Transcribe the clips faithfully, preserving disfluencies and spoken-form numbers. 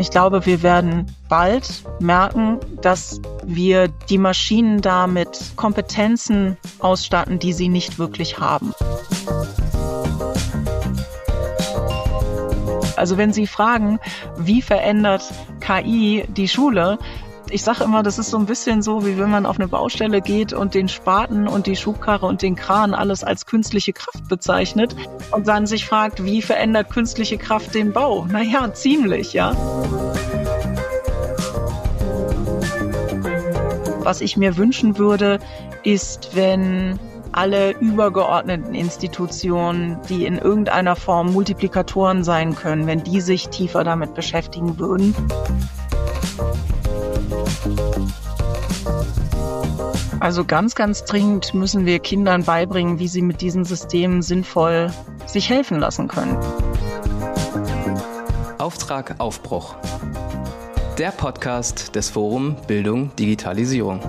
Ich glaube, wir werden bald merken, dass wir die Maschinen da mit Kompetenzen ausstatten, die sie nicht wirklich haben. Also wenn Sie fragen, wie verändert K I die Schule? Ich sage immer, das ist so ein bisschen so, wie wenn man auf eine Baustelle geht und den Spaten und die Schubkarre und den Kran alles als künstliche Kraft bezeichnet und dann sich fragt, wie verändert künstliche Kraft den Bau? Naja, ziemlich, ja. Was ich mir wünschen würde, ist, wenn alle übergeordneten Institutionen, die in irgendeiner Form Multiplikatoren sein können, wenn die sich tiefer damit beschäftigen würden. Also ganz, ganz dringend müssen wir Kindern beibringen, wie sie mit diesen Systemen sinnvoll sich helfen lassen können. Auftrag Aufbruch. Der Podcast des Forum Bildung Digitalisierung.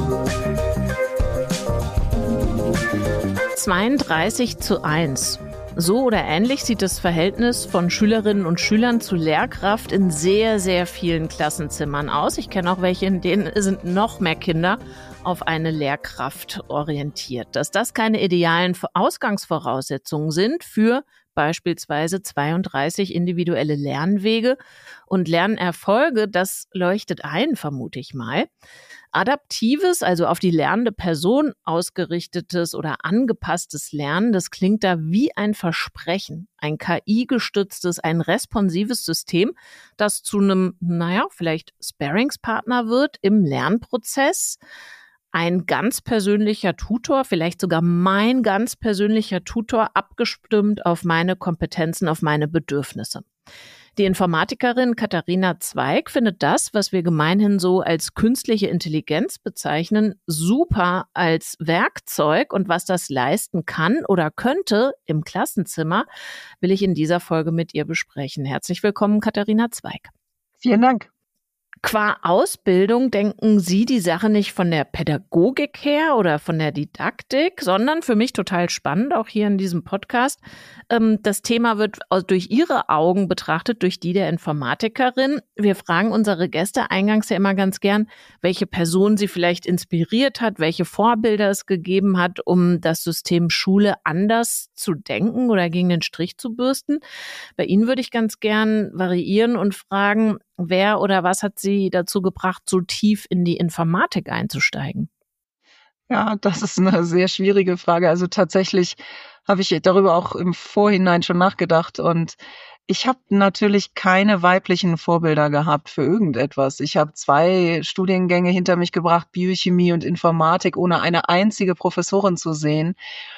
zweiunddreißig zu eins. So oder ähnlich sieht das Verhältnis von Schülerinnen und Schülern zu Lehrkraft in sehr, sehr vielen Klassenzimmern aus. Ich kenne auch welche, in denen sind noch mehr Kinder auf eine Lehrkraft orientiert. Dass das keine idealen Ausgangsvoraussetzungen sind für beispielsweise zweiunddreißig individuelle Lernwege und Lernerfolge, das leuchtet ein, vermute ich mal. Adaptives, also auf die lernende Person ausgerichtetes oder angepasstes Lernen, das klingt da wie ein Versprechen. Ein K I-gestütztes, ein responsives System, das zu einem, naja, vielleicht Sparringspartner wird im Lernprozess. Ein ganz persönlicher Tutor, vielleicht sogar mein ganz persönlicher Tutor, abgestimmt auf meine Kompetenzen, auf meine Bedürfnisse. Die Informatikerin Katharina Zweig findet das, was wir gemeinhin so als künstliche Intelligenz bezeichnen, super als Werkzeug, und was das leisten kann oder könnte im Klassenzimmer, will ich in dieser Folge mit ihr besprechen. Herzlich willkommen, Katharina Zweig. Vielen Dank. Qua Ausbildung denken Sie die Sache nicht von der Pädagogik her oder von der Didaktik, sondern für mich total spannend, auch hier in diesem Podcast. Das Thema wird durch Ihre Augen betrachtet, durch die der Informatikerin. Wir fragen unsere Gäste eingangs ja immer ganz gern, welche Person sie vielleicht inspiriert hat, welche Vorbilder es gegeben hat, um das System Schule anders zu denken oder gegen den Strich zu bürsten. Bei Ihnen würde ich ganz gern variieren und fragen, wer oder was hat Sie dazu gebracht, so tief in die Informatik einzusteigen? Ja, das ist eine sehr schwierige Frage. Also tatsächlich habe ich darüber auch im Vorhinein schon nachgedacht, und ich habe natürlich keine weiblichen Vorbilder gehabt für irgendetwas. Ich habe zwei Studiengänge hinter mich gebracht, Biochemie und Informatik, ohne eine einzige Professorin zu sehen.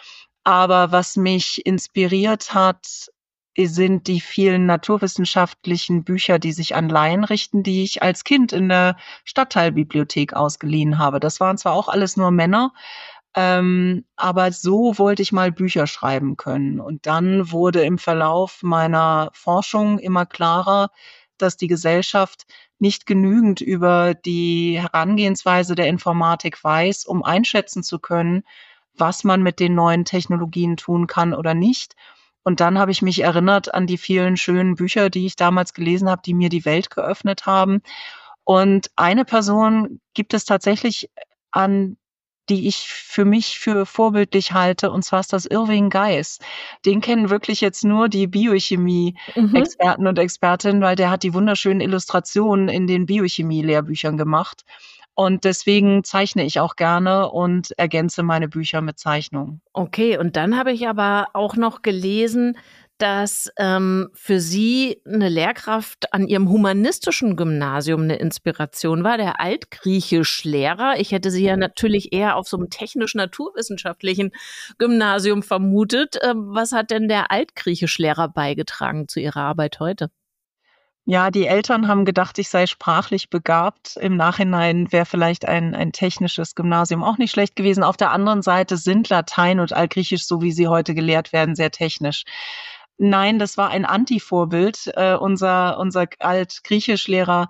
Aber was mich inspiriert hat, sind die vielen naturwissenschaftlichen Bücher, die sich an Laien richten, die ich als Kind in der Stadtteilbibliothek ausgeliehen habe. Das waren zwar auch alles nur Männer, ähm, aber so wollte ich mal Bücher schreiben können. Und dann wurde im Verlauf meiner Forschung immer klarer, dass die Gesellschaft nicht genügend über die Herangehensweise der Informatik weiß, um einschätzen zu können, was man mit den neuen Technologien tun kann oder nicht. Und dann habe ich mich erinnert an die vielen schönen Bücher, die ich damals gelesen habe, die mir die Welt geöffnet haben. Und eine Person gibt es tatsächlich, an die ich für mich für vorbildlich halte, und zwar ist das Irving Geis. Den kennen wirklich jetzt nur die Biochemie-Experten mhm. und Expertinnen, weil der hat die wunderschönen Illustrationen in den Biochemie-Lehrbüchern gemacht. Und deswegen zeichne ich auch gerne und ergänze meine Bücher mit Zeichnungen. Okay, und dann habe ich aber auch noch gelesen, dass ähm, für Sie eine Lehrkraft an Ihrem humanistischen Gymnasium eine Inspiration war, der Altgriechischlehrer. Ich hätte Sie ja natürlich eher auf so einem technisch-naturwissenschaftlichen Gymnasium vermutet. Ähm, was hat denn der Altgriechischlehrer beigetragen zu Ihrer Arbeit heute? Ja, die Eltern haben gedacht, ich sei sprachlich begabt. Im Nachhinein wäre vielleicht ein, ein technisches Gymnasium auch nicht schlecht gewesen. Auf der anderen Seite sind Latein und Altgriechisch, so wie sie heute gelehrt werden, sehr technisch. Nein, das war ein Anti-Vorbild. Äh, unser, unser Altgriechischlehrer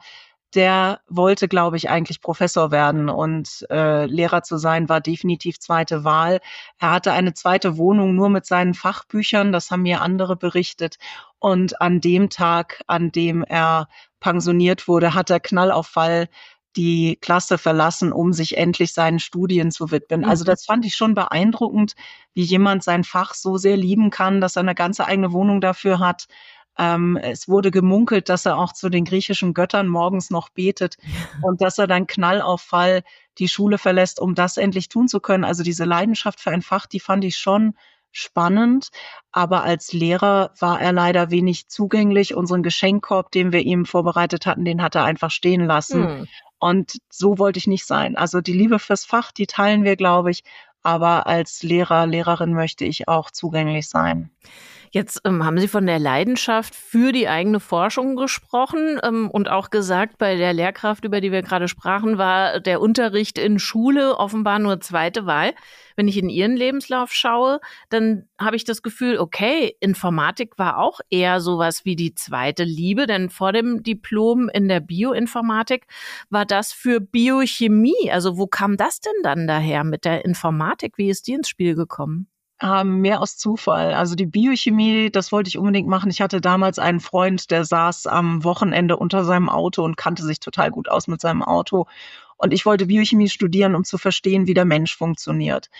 der wollte, glaube ich, eigentlich Professor werden und äh, Lehrer zu sein war definitiv zweite Wahl. Er hatte eine zweite Wohnung nur mit seinen Fachbüchern, das haben mir andere berichtet. Und an dem Tag, an dem er pensioniert wurde, hat er Knallauffall die Klasse verlassen, um sich endlich seinen Studien zu widmen. Also das fand ich schon beeindruckend, wie jemand sein Fach so sehr lieben kann, dass er eine ganze eigene Wohnung dafür hat. Ähm, es wurde gemunkelt, dass er auch zu den griechischen Göttern morgens noch betet und dass er dann Knallauffall die Schule verlässt, um das endlich tun zu können. Also diese Leidenschaft für ein Fach, die fand ich schon spannend, aber als Lehrer war er leider wenig zugänglich. Unseren Geschenkkorb, den wir ihm vorbereitet hatten, den hat er einfach stehen lassen. Hm. Und so wollte ich nicht sein. Also die Liebe fürs Fach, die teilen wir, glaube ich, aber als Lehrer, Lehrerin möchte ich auch zugänglich sein. Jetzt ähm, haben Sie von der Leidenschaft für die eigene Forschung gesprochen ähm, und auch gesagt, bei der Lehrkraft, über die wir gerade sprachen, war der Unterricht in Schule offenbar nur zweite Wahl. Wenn ich in Ihren Lebenslauf schaue, dann habe ich das Gefühl, okay, Informatik war auch eher sowas wie die zweite Liebe, denn vor dem Diplom in der Bioinformatik war das für Biochemie. Also wo kam das denn dann daher mit der Informatik? Wie ist die ins Spiel gekommen? Ähm, mehr aus Zufall. Also die Biochemie, das wollte ich unbedingt machen. Ich hatte damals einen Freund, der saß am Wochenende unter seinem Auto und kannte sich total gut aus mit seinem Auto. Und ich wollte Biochemie studieren, um zu verstehen, wie der Mensch funktioniert.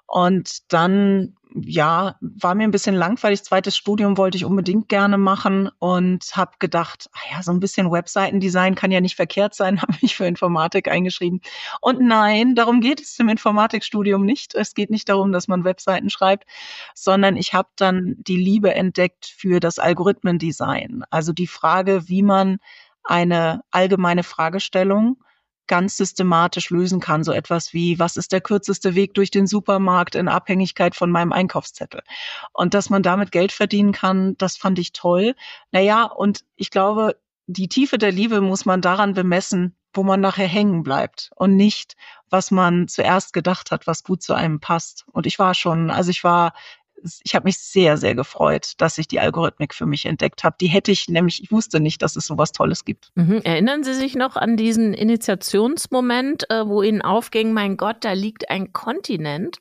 Und dann, ja, war mir ein bisschen langweilig. Zweites Studium wollte ich unbedingt gerne machen und habe gedacht, ah ja, so ein bisschen Webseitendesign kann ja nicht verkehrt sein, habe mich für Informatik eingeschrieben. Und nein, darum geht es im Informatikstudium nicht. Es geht nicht darum, dass man Webseiten schreibt, sondern ich habe dann die Liebe entdeckt für das Algorithmendesign. Also die Frage, wie man eine allgemeine Fragestellung ganz systematisch lösen kann. So etwas wie, was ist der kürzeste Weg durch den Supermarkt in Abhängigkeit von meinem Einkaufszettel? Und dass man damit Geld verdienen kann, das fand ich toll. Naja, und ich glaube, die Tiefe der Liebe muss man daran bemessen, wo man nachher hängen bleibt und nicht, was man zuerst gedacht hat, was gut zu einem passt. Und ich war schon, also ich war Ich habe mich sehr, sehr gefreut, dass ich die Algorithmik für mich entdeckt habe. Die hätte ich nämlich, ich wusste nicht, dass es sowas Tolles gibt. Mhm. Erinnern Sie sich noch an diesen Initiationsmoment, äh, wo Ihnen aufging, mein Gott, da liegt ein Kontinent?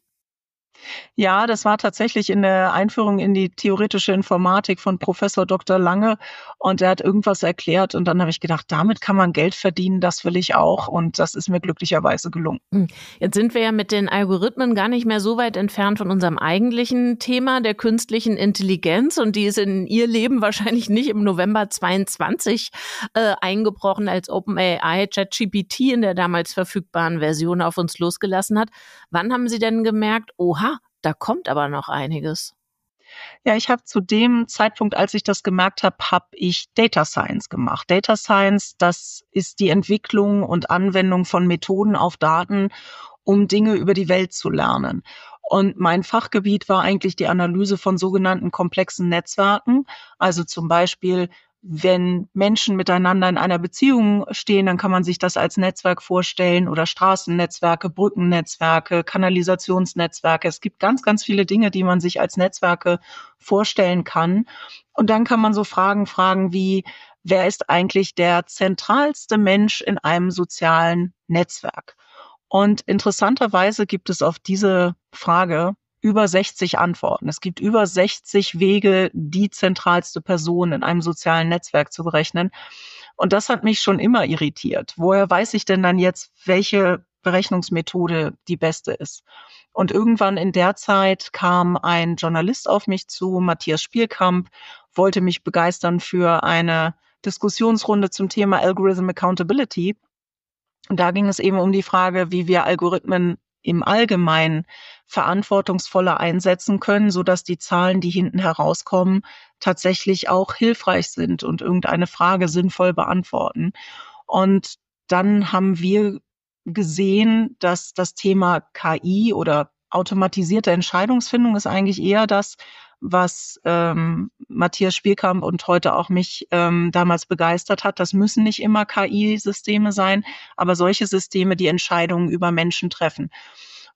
Ja, das war tatsächlich in der Einführung in die theoretische Informatik von Professor Doktor Lange und er hat irgendwas erklärt und dann habe ich gedacht, damit kann man Geld verdienen, das will ich auch und das ist mir glücklicherweise gelungen. Jetzt sind wir ja mit den Algorithmen gar nicht mehr so weit entfernt von unserem eigentlichen Thema der künstlichen Intelligenz und die ist in Ihr Leben wahrscheinlich nicht im November zweiundzwanzig äh, eingebrochen, als OpenAI ChatGPT in der damals verfügbaren Version auf uns losgelassen hat. Wann haben Sie denn gemerkt, oha, da kommt aber noch einiges? Ja, ich habe zu dem Zeitpunkt, als ich das gemerkt habe, habe ich Data Science gemacht. Data Science, das ist die Entwicklung und Anwendung von Methoden auf Daten, um Dinge über die Welt zu lernen. Und mein Fachgebiet war eigentlich die Analyse von sogenannten komplexen Netzwerken, also zum Beispiel wenn Menschen miteinander in einer Beziehung stehen, dann kann man sich das als Netzwerk vorstellen oder Straßennetzwerke, Brückennetzwerke, Kanalisationsnetzwerke. Es gibt ganz, ganz viele Dinge, die man sich als Netzwerke vorstellen kann. Und dann kann man so Fragen fragen wie, wer ist eigentlich der zentralste Mensch in einem sozialen Netzwerk? Und interessanterweise gibt es auf diese Frage über sechzig Antworten. Es gibt über sechzig Wege, die zentralste Person in einem sozialen Netzwerk zu berechnen. Und das hat mich schon immer irritiert. Woher weiß ich denn dann jetzt, welche Berechnungsmethode die beste ist? Und irgendwann in der Zeit kam ein Journalist auf mich zu, Matthias Spielkamp, wollte mich begeistern für eine Diskussionsrunde zum Thema Algorithm Accountability. Und da ging es eben um die Frage, wie wir Algorithmen im Allgemeinen verantwortungsvoller einsetzen können, sodass die Zahlen, die hinten herauskommen, tatsächlich auch hilfreich sind und irgendeine Frage sinnvoll beantworten. Und dann haben wir gesehen, dass das Thema K I oder automatisierte Entscheidungsfindung ist eigentlich eher das, was ähm, Matthias Spielkamp und heute auch mich ähm, damals begeistert hat. Das müssen nicht immer K I-Systeme sein, aber solche Systeme, die Entscheidungen über Menschen treffen.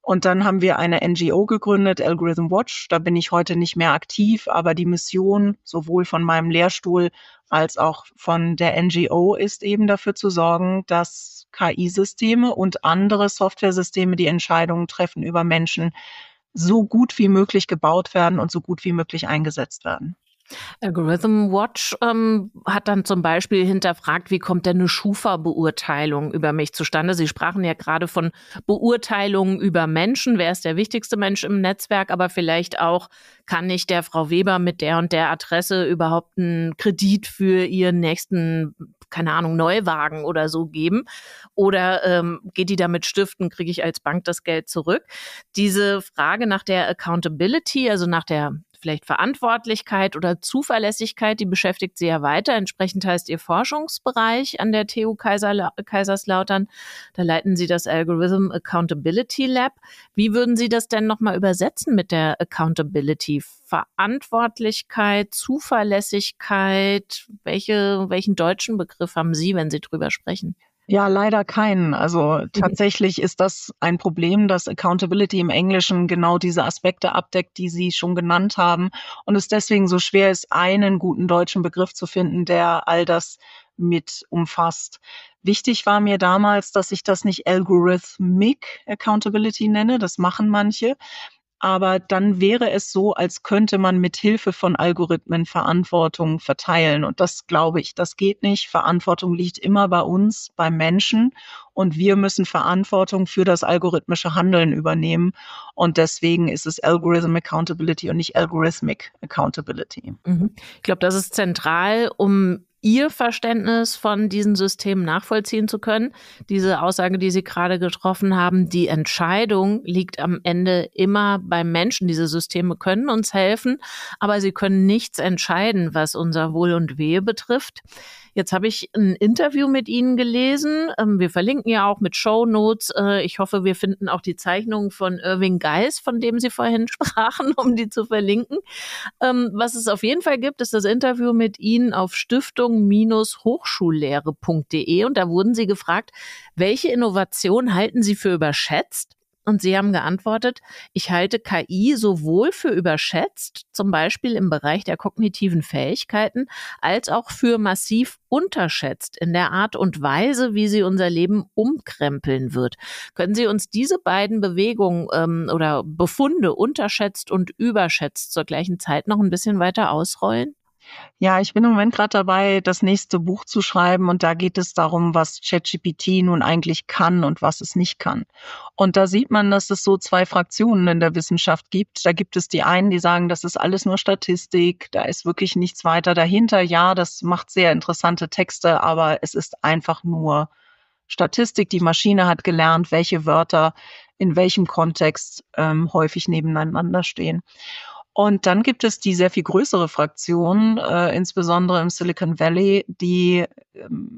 Und dann haben wir eine N G O gegründet, Algorithm Watch. Da bin ich heute nicht mehr aktiv, aber die Mission sowohl von meinem Lehrstuhl als auch von der N G O ist eben dafür zu sorgen, dass K I-Systeme und andere Softwaresysteme, die Entscheidungen treffen über Menschen, so gut wie möglich gebaut werden und so gut wie möglich eingesetzt werden. Algorithm Watch ähm, hat dann zum Beispiel hinterfragt, wie kommt denn eine Schufa-Beurteilung über mich zustande? Sie sprachen ja gerade von Beurteilungen über Menschen. Wer ist der wichtigste Mensch im Netzwerk? Aber vielleicht auch, kann ich der Frau Weber mit der und der Adresse überhaupt einen Kredit für ihren nächsten, keine Ahnung, Neuwagen oder so geben? Oder ähm, geht die damit stiften, kriege ich als Bank das Geld zurück? Diese Frage nach der Accountability, also nach der vielleicht Verantwortlichkeit oder Zuverlässigkeit, die beschäftigt Sie ja weiter. Entsprechend heißt Ihr Forschungsbereich an der T U Kaiserla- Kaiserslautern. Da leiten Sie das Algorithm Accountability Lab. Wie würden Sie das denn nochmal übersetzen mit der Accountability? Verantwortlichkeit, Zuverlässigkeit, welche, welchen deutschen Begriff haben Sie, wenn Sie drüber sprechen? Ja, leider keinen. Also tatsächlich ist das ein Problem, dass Accountability im Englischen genau diese Aspekte abdeckt, die Sie schon genannt haben, und es deswegen so schwer ist, einen guten deutschen Begriff zu finden, der all das mit umfasst. Wichtig war mir damals, dass ich das nicht Algorithmic Accountability nenne, das machen manche. Aber dann wäre es so, als könnte man mit Hilfe von Algorithmen Verantwortung verteilen. Und das glaube ich, das geht nicht. Verantwortung liegt immer bei uns, beim Menschen. Und wir müssen Verantwortung für das algorithmische Handeln übernehmen. Und deswegen ist es Algorithm Accountability und nicht Algorithmic Accountability. Mhm. Ich glaube, das ist zentral, um Ihr Verständnis von diesen Systemen nachvollziehen zu können. Diese Aussage, die Sie gerade getroffen haben, die Entscheidung liegt am Ende immer beim Menschen. Diese Systeme können uns helfen, aber sie können nichts entscheiden, was unser Wohl und Wehe betrifft. Jetzt habe ich ein Interview mit Ihnen gelesen. Wir verlinken ja auch mit Shownotes. Ich hoffe, wir finden auch die Zeichnungen von Irving Geis, von dem Sie vorhin sprachen, um die zu verlinken. Was es auf jeden Fall gibt, ist das Interview mit Ihnen auf stiftung Hochschullehre punkt de, und da wurden Sie gefragt, welche Innovation halten Sie für überschätzt? Und Sie haben geantwortet, ich halte K I sowohl für überschätzt, zum Beispiel im Bereich der kognitiven Fähigkeiten, als auch für massiv unterschätzt in der Art und Weise, wie sie unser Leben umkrempeln wird. Können Sie uns diese beiden Bewegungen ähm, oder Befunde, unterschätzt und überschätzt, zur gleichen Zeit noch ein bisschen weiter ausrollen? Ja, ich bin im Moment gerade dabei, das nächste Buch zu schreiben, und da geht es darum, was ChatGPT nun eigentlich kann und was es nicht kann. Und da sieht man, dass es so zwei Fraktionen in der Wissenschaft gibt. Da gibt es die einen, die sagen, das ist alles nur Statistik, da ist wirklich nichts weiter dahinter. Ja, das macht sehr interessante Texte, aber es ist einfach nur Statistik. Die Maschine hat gelernt, welche Wörter in welchem Kontext ähm, häufig nebeneinander stehen. Und dann gibt es die sehr viel größere Fraktion, äh, insbesondere im Silicon Valley, die ähm,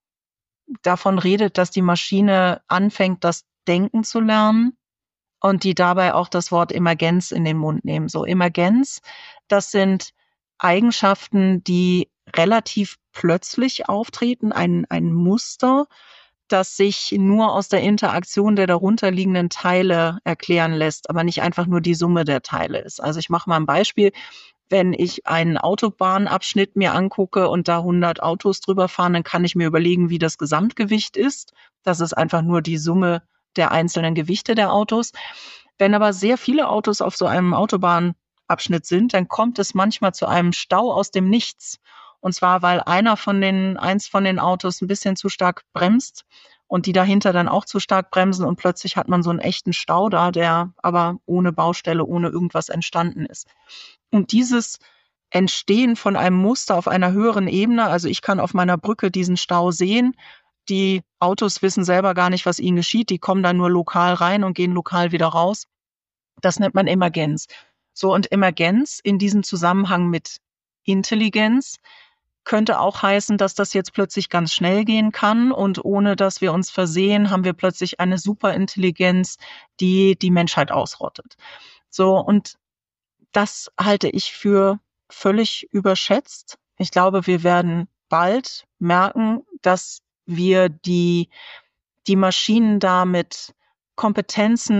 davon redet, dass die Maschine anfängt, das Denken zu lernen, und die dabei auch das Wort Emergenz in den Mund nehmen. So, Emergenz, das sind Eigenschaften, die relativ plötzlich auftreten, ein, ein Muster, das sich nur aus der Interaktion der darunterliegenden Teile erklären lässt, aber nicht einfach nur die Summe der Teile ist. Also ich mache mal ein Beispiel. Wenn ich einen Autobahnabschnitt mir angucke und da hundert Autos drüber fahren, dann kann ich mir überlegen, wie das Gesamtgewicht ist. Das ist einfach nur die Summe der einzelnen Gewichte der Autos. Wenn aber sehr viele Autos auf so einem Autobahnabschnitt sind, dann kommt es manchmal zu einem Stau aus dem Nichts. Und zwar, weil einer von den, eins von den Autos ein bisschen zu stark bremst und die dahinter dann auch zu stark bremsen, und plötzlich hat man so einen echten Stau da, der aber ohne Baustelle, ohne irgendwas entstanden ist. Und dieses Entstehen von einem Muster auf einer höheren Ebene, also ich kann auf meiner Brücke diesen Stau sehen, die Autos wissen selber gar nicht, was ihnen geschieht, die kommen dann nur lokal rein und gehen lokal wieder raus. Das nennt man Emergenz. So, und Emergenz in diesem Zusammenhang mit Intelligenz könnte auch heißen, dass das jetzt plötzlich ganz schnell gehen kann, und ohne dass wir uns versehen, haben wir plötzlich eine Superintelligenz, die die Menschheit ausrottet. So, und das halte ich für völlig überschätzt. Ich glaube, wir werden bald merken, dass wir die, die Maschinen damit Kompetenzen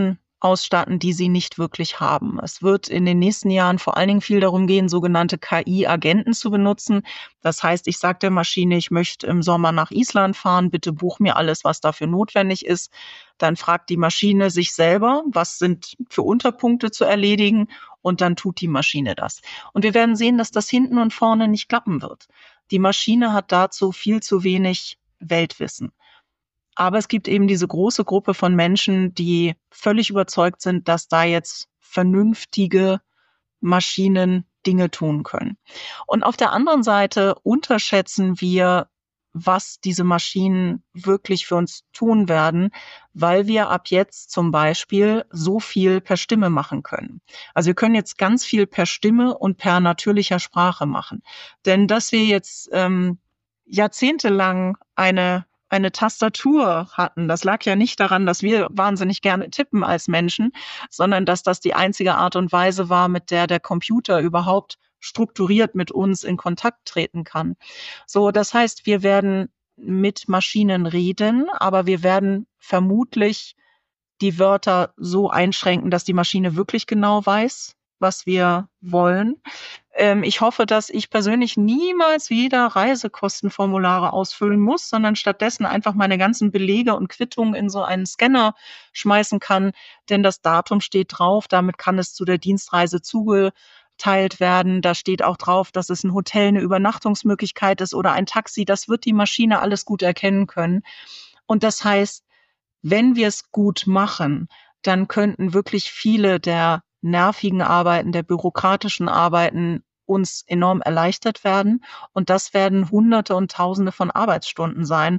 ausstatten, die sie nicht wirklich haben. Es wird in den nächsten Jahren vor allen Dingen viel darum gehen, sogenannte K I-Agenten zu benutzen. Das heißt, ich sage der Maschine, ich möchte im Sommer nach Island fahren, bitte buch mir alles, was dafür notwendig ist. Dann fragt die Maschine sich selber, was sind für Unterpunkte zu erledigen, und dann tut die Maschine das. Und wir werden sehen, dass das hinten und vorne nicht klappen wird. Die Maschine hat dazu viel zu wenig Weltwissen. Aber es gibt eben diese große Gruppe von Menschen, die völlig überzeugt sind, dass da jetzt vernünftige Maschinen Dinge tun können. Und auf der anderen Seite unterschätzen wir, was diese Maschinen wirklich für uns tun werden, weil wir ab jetzt zum Beispiel so viel per Stimme machen können. Also wir können jetzt ganz viel per Stimme und per natürlicher Sprache machen. Denn dass wir jetzt ähm, jahrzehntelang eine eine Tastatur hatten. Das lag ja nicht daran, dass wir wahnsinnig gerne tippen als Menschen, sondern dass das die einzige Art und Weise war, mit der der Computer überhaupt strukturiert mit uns in Kontakt treten kann. So, das heißt, wir werden mit Maschinen reden, aber wir werden vermutlich die Wörter so einschränken, dass die Maschine wirklich genau weiß, was wir wollen. Ähm, ich hoffe, dass ich persönlich niemals wieder Reisekostenformulare ausfüllen muss, sondern stattdessen einfach meine ganzen Belege und Quittungen in so einen Scanner schmeißen kann, denn das Datum steht drauf, damit kann es zu der Dienstreise zugeteilt werden. Da steht auch drauf, dass es ein Hotel, eine Übernachtungsmöglichkeit ist oder ein Taxi. Das wird die Maschine alles gut erkennen können. Und das heißt, wenn wir es gut machen, dann könnten wirklich viele der nervigen Arbeiten, der bürokratischen Arbeiten uns enorm erleichtert werden. Und das werden Hunderte und Tausende von Arbeitsstunden sein,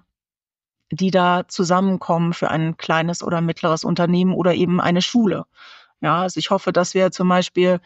die da zusammenkommen für ein kleines oder mittleres Unternehmen oder eben eine Schule. Ja, also ich hoffe, dass wir zum Beispiel,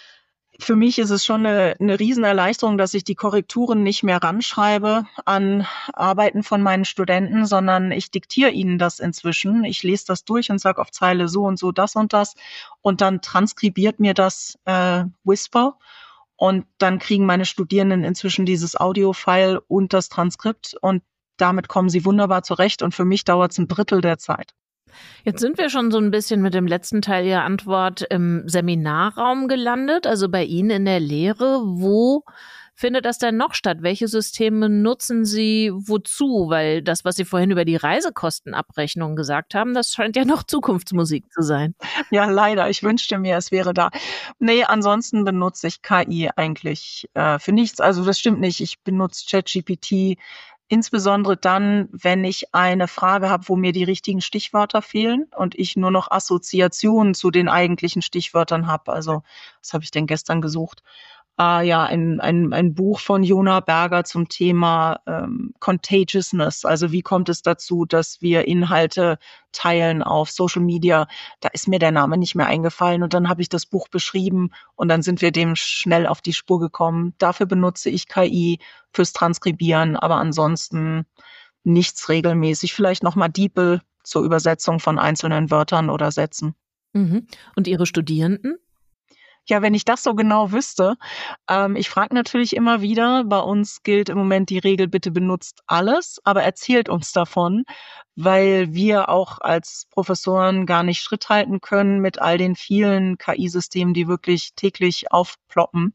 für mich ist es schon eine, eine Riesenerleichterung, dass ich die Korrekturen nicht mehr ranschreibe an Arbeiten von meinen Studenten, sondern ich diktiere ihnen das inzwischen. Ich lese das durch und sage auf Zeile so und so das und das und dann transkribiert mir das äh, Whisper und dann kriegen meine Studierenden inzwischen dieses Audio-File und das Transkript und damit kommen sie wunderbar zurecht und für mich dauert es ein Drittel der Zeit. Jetzt sind wir schon so ein bisschen mit dem letzten Teil Ihrer Antwort im Seminarraum gelandet, also bei Ihnen in der Lehre. Wo findet das denn noch statt? Welche Systeme nutzen Sie wozu? Weil das, was Sie vorhin über die Reisekostenabrechnung gesagt haben, das scheint ja noch Zukunftsmusik zu sein. Ja, leider. Ich wünschte mir, es wäre da. Nee, ansonsten benutze ich K I eigentlich äh, für nichts. Also das stimmt nicht. Ich benutze ChatGPT insbesondere dann, wenn ich eine Frage habe, wo mir die richtigen Stichwörter fehlen und ich nur noch Assoziationen zu den eigentlichen Stichwörtern habe. Also, was habe ich denn gestern gesucht? Ah ja, ein, ein, ein Buch von Jona Berger zum Thema ähm, Contagiousness. Also wie kommt es dazu, dass wir Inhalte teilen auf Social Media? Da ist mir der Name nicht mehr eingefallen und dann habe ich das Buch beschrieben und dann sind wir dem schnell auf die Spur gekommen. Dafür benutze ich K I fürs Transkribieren, aber ansonsten nichts regelmäßig. Vielleicht nochmal DeepL zur Übersetzung von einzelnen Wörtern oder Sätzen. Mhm. Und Ihre Studierenden? Ja, wenn ich das so genau wüsste. Ähm, ich frage natürlich immer wieder, bei uns gilt im Moment die Regel, bitte benutzt alles, aber erzählt uns davon, weil wir auch als Professoren gar nicht Schritt halten können mit all den vielen K I-Systemen, die wirklich täglich aufploppen.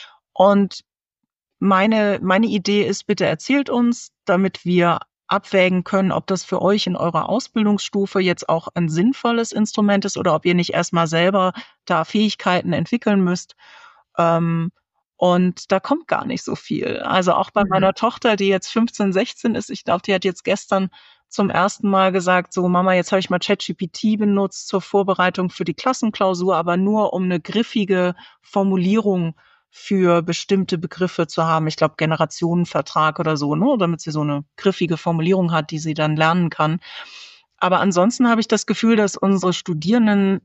Und meine, meine Idee ist, bitte erzählt uns, damit wir abwägen können, ob das für euch in eurer Ausbildungsstufe jetzt auch ein sinnvolles Instrument ist oder ob ihr nicht erstmal selber da Fähigkeiten entwickeln müsst. Ähm, und da kommt gar nicht so viel. Also auch bei mhm. meiner Tochter, die jetzt fünfzehn, sechzehn ist, ich glaube, die hat jetzt gestern zum ersten Mal gesagt, so Mama, jetzt habe ich mal ChatGPT benutzt zur Vorbereitung für die Klassenklausur, aber nur um eine griffige Formulierung für bestimmte Begriffe zu haben. Ich glaube, Generationenvertrag oder so, ne, damit sie so eine griffige Formulierung hat, die sie dann lernen kann. Aber ansonsten habe ich das Gefühl, dass unsere Studierenden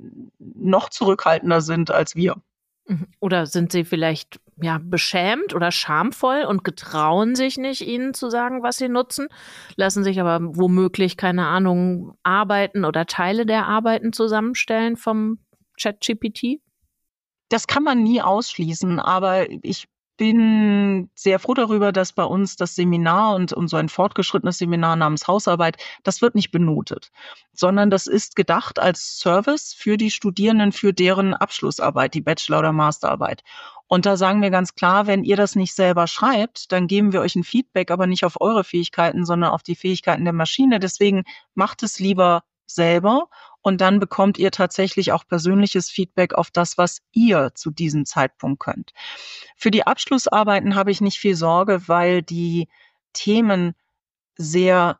noch zurückhaltender sind als wir. Oder sind sie vielleicht ja beschämt oder schamvoll und getrauen sich nicht, ihnen zu sagen, was sie nutzen, lassen sich aber womöglich, keine Ahnung, Arbeiten oder Teile der Arbeiten zusammenstellen vom ChatGPT? Das kann man nie ausschließen, aber ich bin sehr froh darüber, dass bei uns das Seminar und, und so ein fortgeschrittenes Seminar namens Hausarbeit, das wird nicht benotet, sondern das ist gedacht als Service für die Studierenden, für deren Abschlussarbeit, die Bachelor- oder Masterarbeit. Und da sagen wir ganz klar, wenn ihr das nicht selber schreibt, dann geben wir euch ein Feedback, aber nicht auf eure Fähigkeiten, sondern auf die Fähigkeiten der Maschine. Deswegen macht es lieber selber. Und dann bekommt ihr tatsächlich auch persönliches Feedback auf das, was ihr zu diesem Zeitpunkt könnt. Für die Abschlussarbeiten habe ich nicht viel Sorge, weil die Themen sehr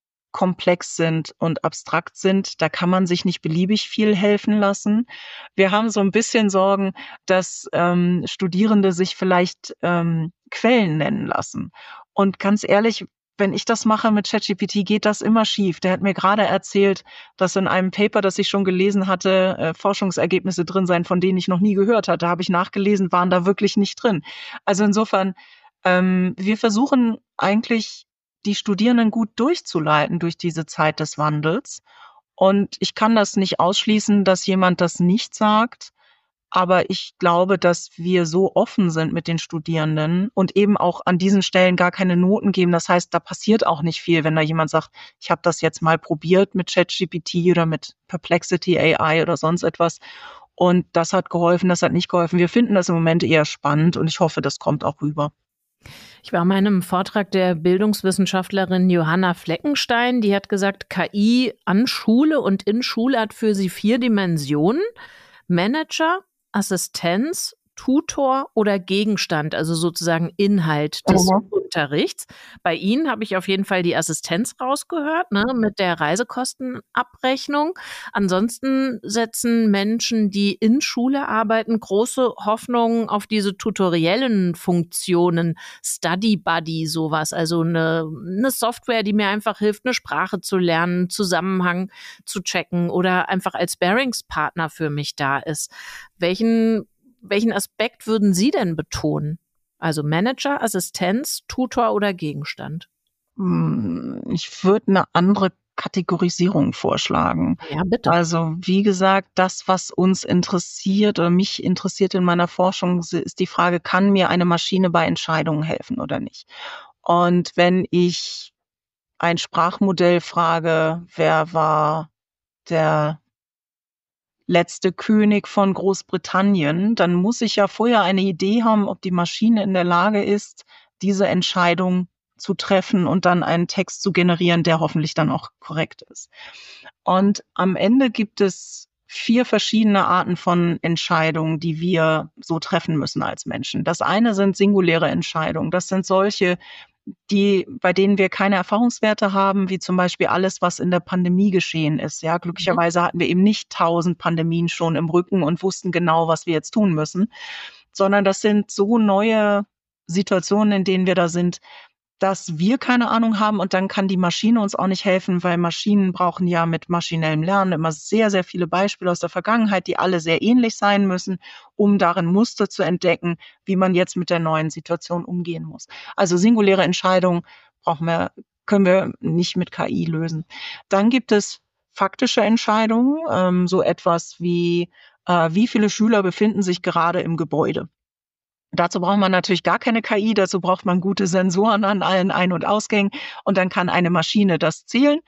komplex sind und abstrakt sind. Da kann man sich nicht beliebig viel helfen lassen. Wir haben so ein bisschen Sorgen, dass ähm, Studierende sich vielleicht ähm, Quellen nennen lassen. Und ganz ehrlich, wenn ich das mache mit ChatGPT, geht das immer schief. Der hat mir gerade erzählt, dass in einem Paper, das ich schon gelesen hatte, äh, Forschungsergebnisse drin seien, von denen ich noch nie gehört hatte. Habe ich nachgelesen, waren da wirklich nicht drin. Also insofern, ähm, wir versuchen eigentlich, die Studierenden gut durchzuleiten durch diese Zeit des Wandels. Und ich kann das nicht ausschließen, dass jemand das nicht sagt. Aber ich glaube, dass wir so offen sind mit den Studierenden und eben auch an diesen Stellen gar keine Noten geben. Das heißt, da passiert auch nicht viel, wenn da jemand sagt, ich habe das jetzt mal probiert mit ChatGPT oder mit Perplexity A I oder sonst etwas. Und das hat geholfen, das hat nicht geholfen. Wir finden das im Moment eher spannend und ich hoffe, das kommt auch rüber. Ich war mal in einem Vortrag der Bildungswissenschaftlerin Johanna Fleckenstein, die hat gesagt, K I an Schule und in Schule hat für sie vier Dimensionen: Manager, Assistenz, Tutor oder Gegenstand, also sozusagen Inhalt des mhm. Unterrichts. Bei Ihnen habe ich auf jeden Fall die Assistenz rausgehört, ne, mit der Reisekostenabrechnung. Ansonsten setzen Menschen, die in Schule arbeiten, große Hoffnungen auf diese tutoriellen Funktionen, Study Buddy, sowas, also eine, eine Software, die mir einfach hilft, eine Sprache zu lernen, Zusammenhang zu checken oder einfach als Sparringspartner für mich da ist. Welchen Welchen Aspekt würden Sie denn betonen? Also Manager, Assistenz, Tutor oder Gegenstand? Ich würde eine andere Kategorisierung vorschlagen. Ja, bitte. Also wie gesagt, das, was uns interessiert oder mich interessiert in meiner Forschung, ist die Frage, kann mir eine Maschine bei Entscheidungen helfen oder nicht? Und wenn ich ein Sprachmodell frage, wer war der letzte König von Großbritannien, dann muss ich ja vorher eine Idee haben, ob die Maschine in der Lage ist, diese Entscheidung zu treffen und dann einen Text zu generieren, der hoffentlich dann auch korrekt ist. Und am Ende gibt es vier verschiedene Arten von Entscheidungen, die wir so treffen müssen als Menschen. Das eine sind singuläre Entscheidungen. Das sind solche, die, bei denen wir keine Erfahrungswerte haben, wie zum Beispiel alles, was in der Pandemie geschehen ist. Ja, glücklicherweise hatten wir eben nicht tausend Pandemien schon im Rücken und wussten genau, was wir jetzt tun müssen, sondern das sind so neue Situationen, in denen wir da sind, dass wir keine Ahnung haben und dann kann die Maschine uns auch nicht helfen, weil Maschinen brauchen ja mit maschinellem Lernen immer sehr, sehr viele Beispiele aus der Vergangenheit, die alle sehr ähnlich sein müssen, um darin Muster zu entdecken, wie man jetzt mit der neuen Situation umgehen muss. Also singuläre Entscheidungen brauchen wir, können wir nicht mit K I lösen. Dann gibt es faktische Entscheidungen, ähm, so etwas wie, äh, wie viele Schüler befinden sich gerade im Gebäude. Dazu braucht man natürlich gar keine K I, dazu braucht man gute Sensoren an allen Ein- und Ausgängen und dann kann eine Maschine das zählen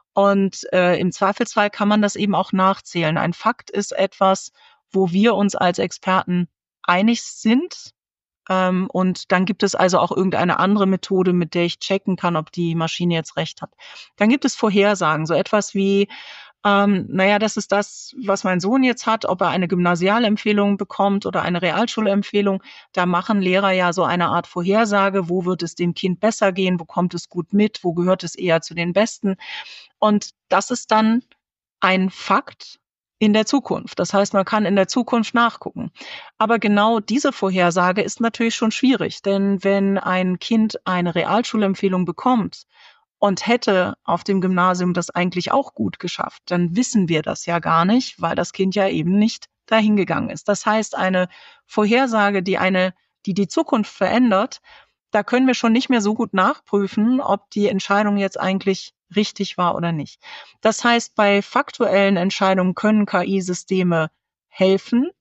und äh, im Zweifelsfall kann man das eben auch nachzählen. Ein Fakt ist etwas, wo wir uns als Experten einig sind ähm, und dann gibt es also auch irgendeine andere Methode, mit der ich checken kann, ob die Maschine jetzt recht hat. Dann gibt es Vorhersagen, so etwas wie Ähm, naja, das ist das, was mein Sohn jetzt hat, ob er eine Gymnasialempfehlung bekommt oder eine Realschulempfehlung. Da machen Lehrer ja so eine Art Vorhersage, wo wird es dem Kind besser gehen, wo kommt es gut mit, wo gehört es eher zu den Besten. Und das ist dann ein Fakt in der Zukunft. Das heißt, man kann in der Zukunft nachgucken. Aber genau diese Vorhersage ist natürlich schon schwierig, denn wenn ein Kind eine Realschulempfehlung bekommt, und hätte auf dem Gymnasium das eigentlich auch gut geschafft, dann wissen wir das ja gar nicht, weil das Kind ja eben nicht dahin gegangen ist. Das heißt, eine Vorhersage, die eine, die die Zukunft verändert, da können wir schon nicht mehr so gut nachprüfen, ob die Entscheidung jetzt eigentlich richtig war oder nicht. Das heißt, bei faktuellen Entscheidungen können K I-Systeme helfen.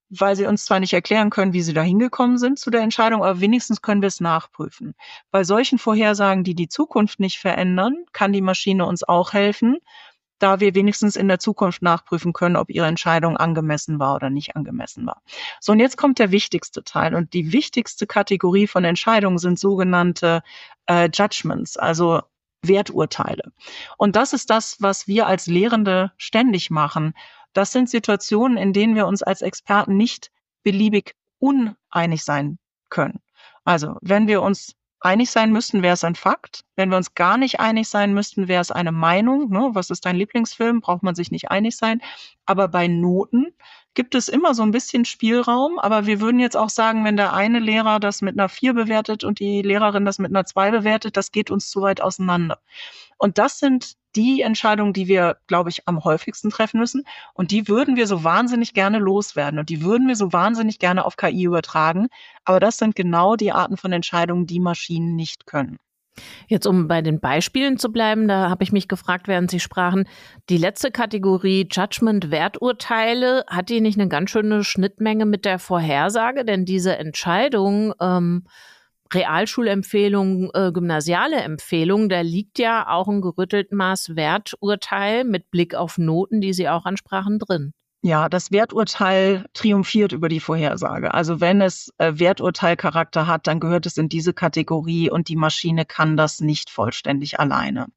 weil sie uns zwar nicht erklären können, wie sie da hingekommen sind zu der Entscheidung, aber wenigstens können wir es nachprüfen. Bei solchen Vorhersagen, die die Zukunft nicht verändern, kann die Maschine uns auch helfen, da wir wenigstens in der Zukunft nachprüfen können, ob ihre Entscheidung angemessen war oder nicht angemessen war. So, und jetzt kommt der wichtigste Teil. Und die wichtigste Kategorie von Entscheidungen sind sogenannte äh, Judgments, also Werturteile. Und das ist das, was wir als Lehrende ständig machen. Das sind Situationen, in denen wir uns als Experten nicht beliebig uneinig sein können. Also, wenn wir uns einig sein müssten, wäre es ein Fakt. Wenn wir uns gar nicht einig sein müssten, wäre es eine Meinung. Ne? Was ist dein Lieblingsfilm? Braucht man sich nicht einig sein. Aber bei Noten gibt es immer so ein bisschen Spielraum. Aber wir würden jetzt auch sagen, wenn der eine Lehrer das mit einer vier bewertet und die Lehrerin das mit einer zwei bewertet, das geht uns zu weit auseinander. Und das sind die Entscheidungen, die wir, glaube ich, am häufigsten treffen müssen. Und die würden wir so wahnsinnig gerne loswerden. Und die würden wir so wahnsinnig gerne auf K I übertragen. Aber das sind genau die Arten von Entscheidungen, die Maschinen nicht können. Jetzt, um bei den Beispielen zu bleiben, da habe ich mich gefragt, während Sie sprachen, die letzte Kategorie Judgment, Werturteile, hat die nicht eine ganz schöne Schnittmenge mit der Vorhersage? Denn diese Entscheidung, ähm, Realschulempfehlung, äh, gymnasiale Empfehlung, da liegt ja auch ein gerütteltes Maß Werturteil mit Blick auf Noten, die Sie auch ansprachen, drin. Ja, das Werturteil triumphiert über die Vorhersage. Also wenn es äh, Werturteilcharakter hat, dann gehört es in diese Kategorie und die Maschine kann das nicht vollständig alleine.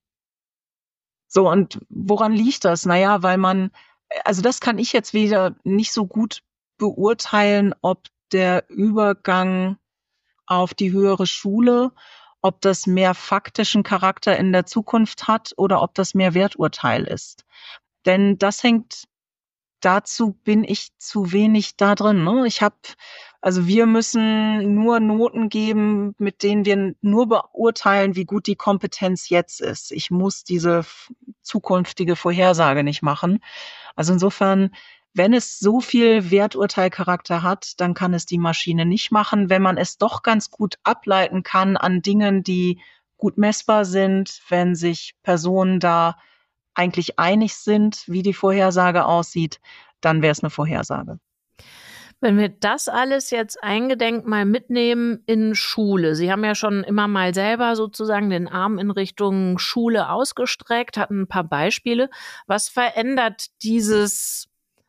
So, und woran liegt das? Naja, weil man, also das kann ich jetzt wieder nicht so gut beurteilen, ob der Übergang auf die höhere Schule, ob das mehr faktischen Charakter in der Zukunft hat oder ob das mehr Werturteil ist. Denn das hängt, dazu bin ich zu wenig da drin. Ne? Ich habe, also wir müssen nur Noten geben, mit denen wir nur beurteilen, wie gut die Kompetenz jetzt ist. Ich muss diese zukünftige Vorhersage nicht machen. Also insofern, wenn es so viel Werturteilcharakter hat, dann kann es die Maschine nicht machen. Wenn man es doch ganz gut ableiten kann an Dingen, die gut messbar sind, wenn sich Personen da eigentlich einig sind, wie die Vorhersage aussieht, dann wäre es eine Vorhersage. Wenn wir das alles jetzt eingedenk mal mitnehmen in Schule. Sie haben ja schon immer mal selber sozusagen den Arm in Richtung Schule ausgestreckt, hatten ein paar Beispiele. Was verändert dieses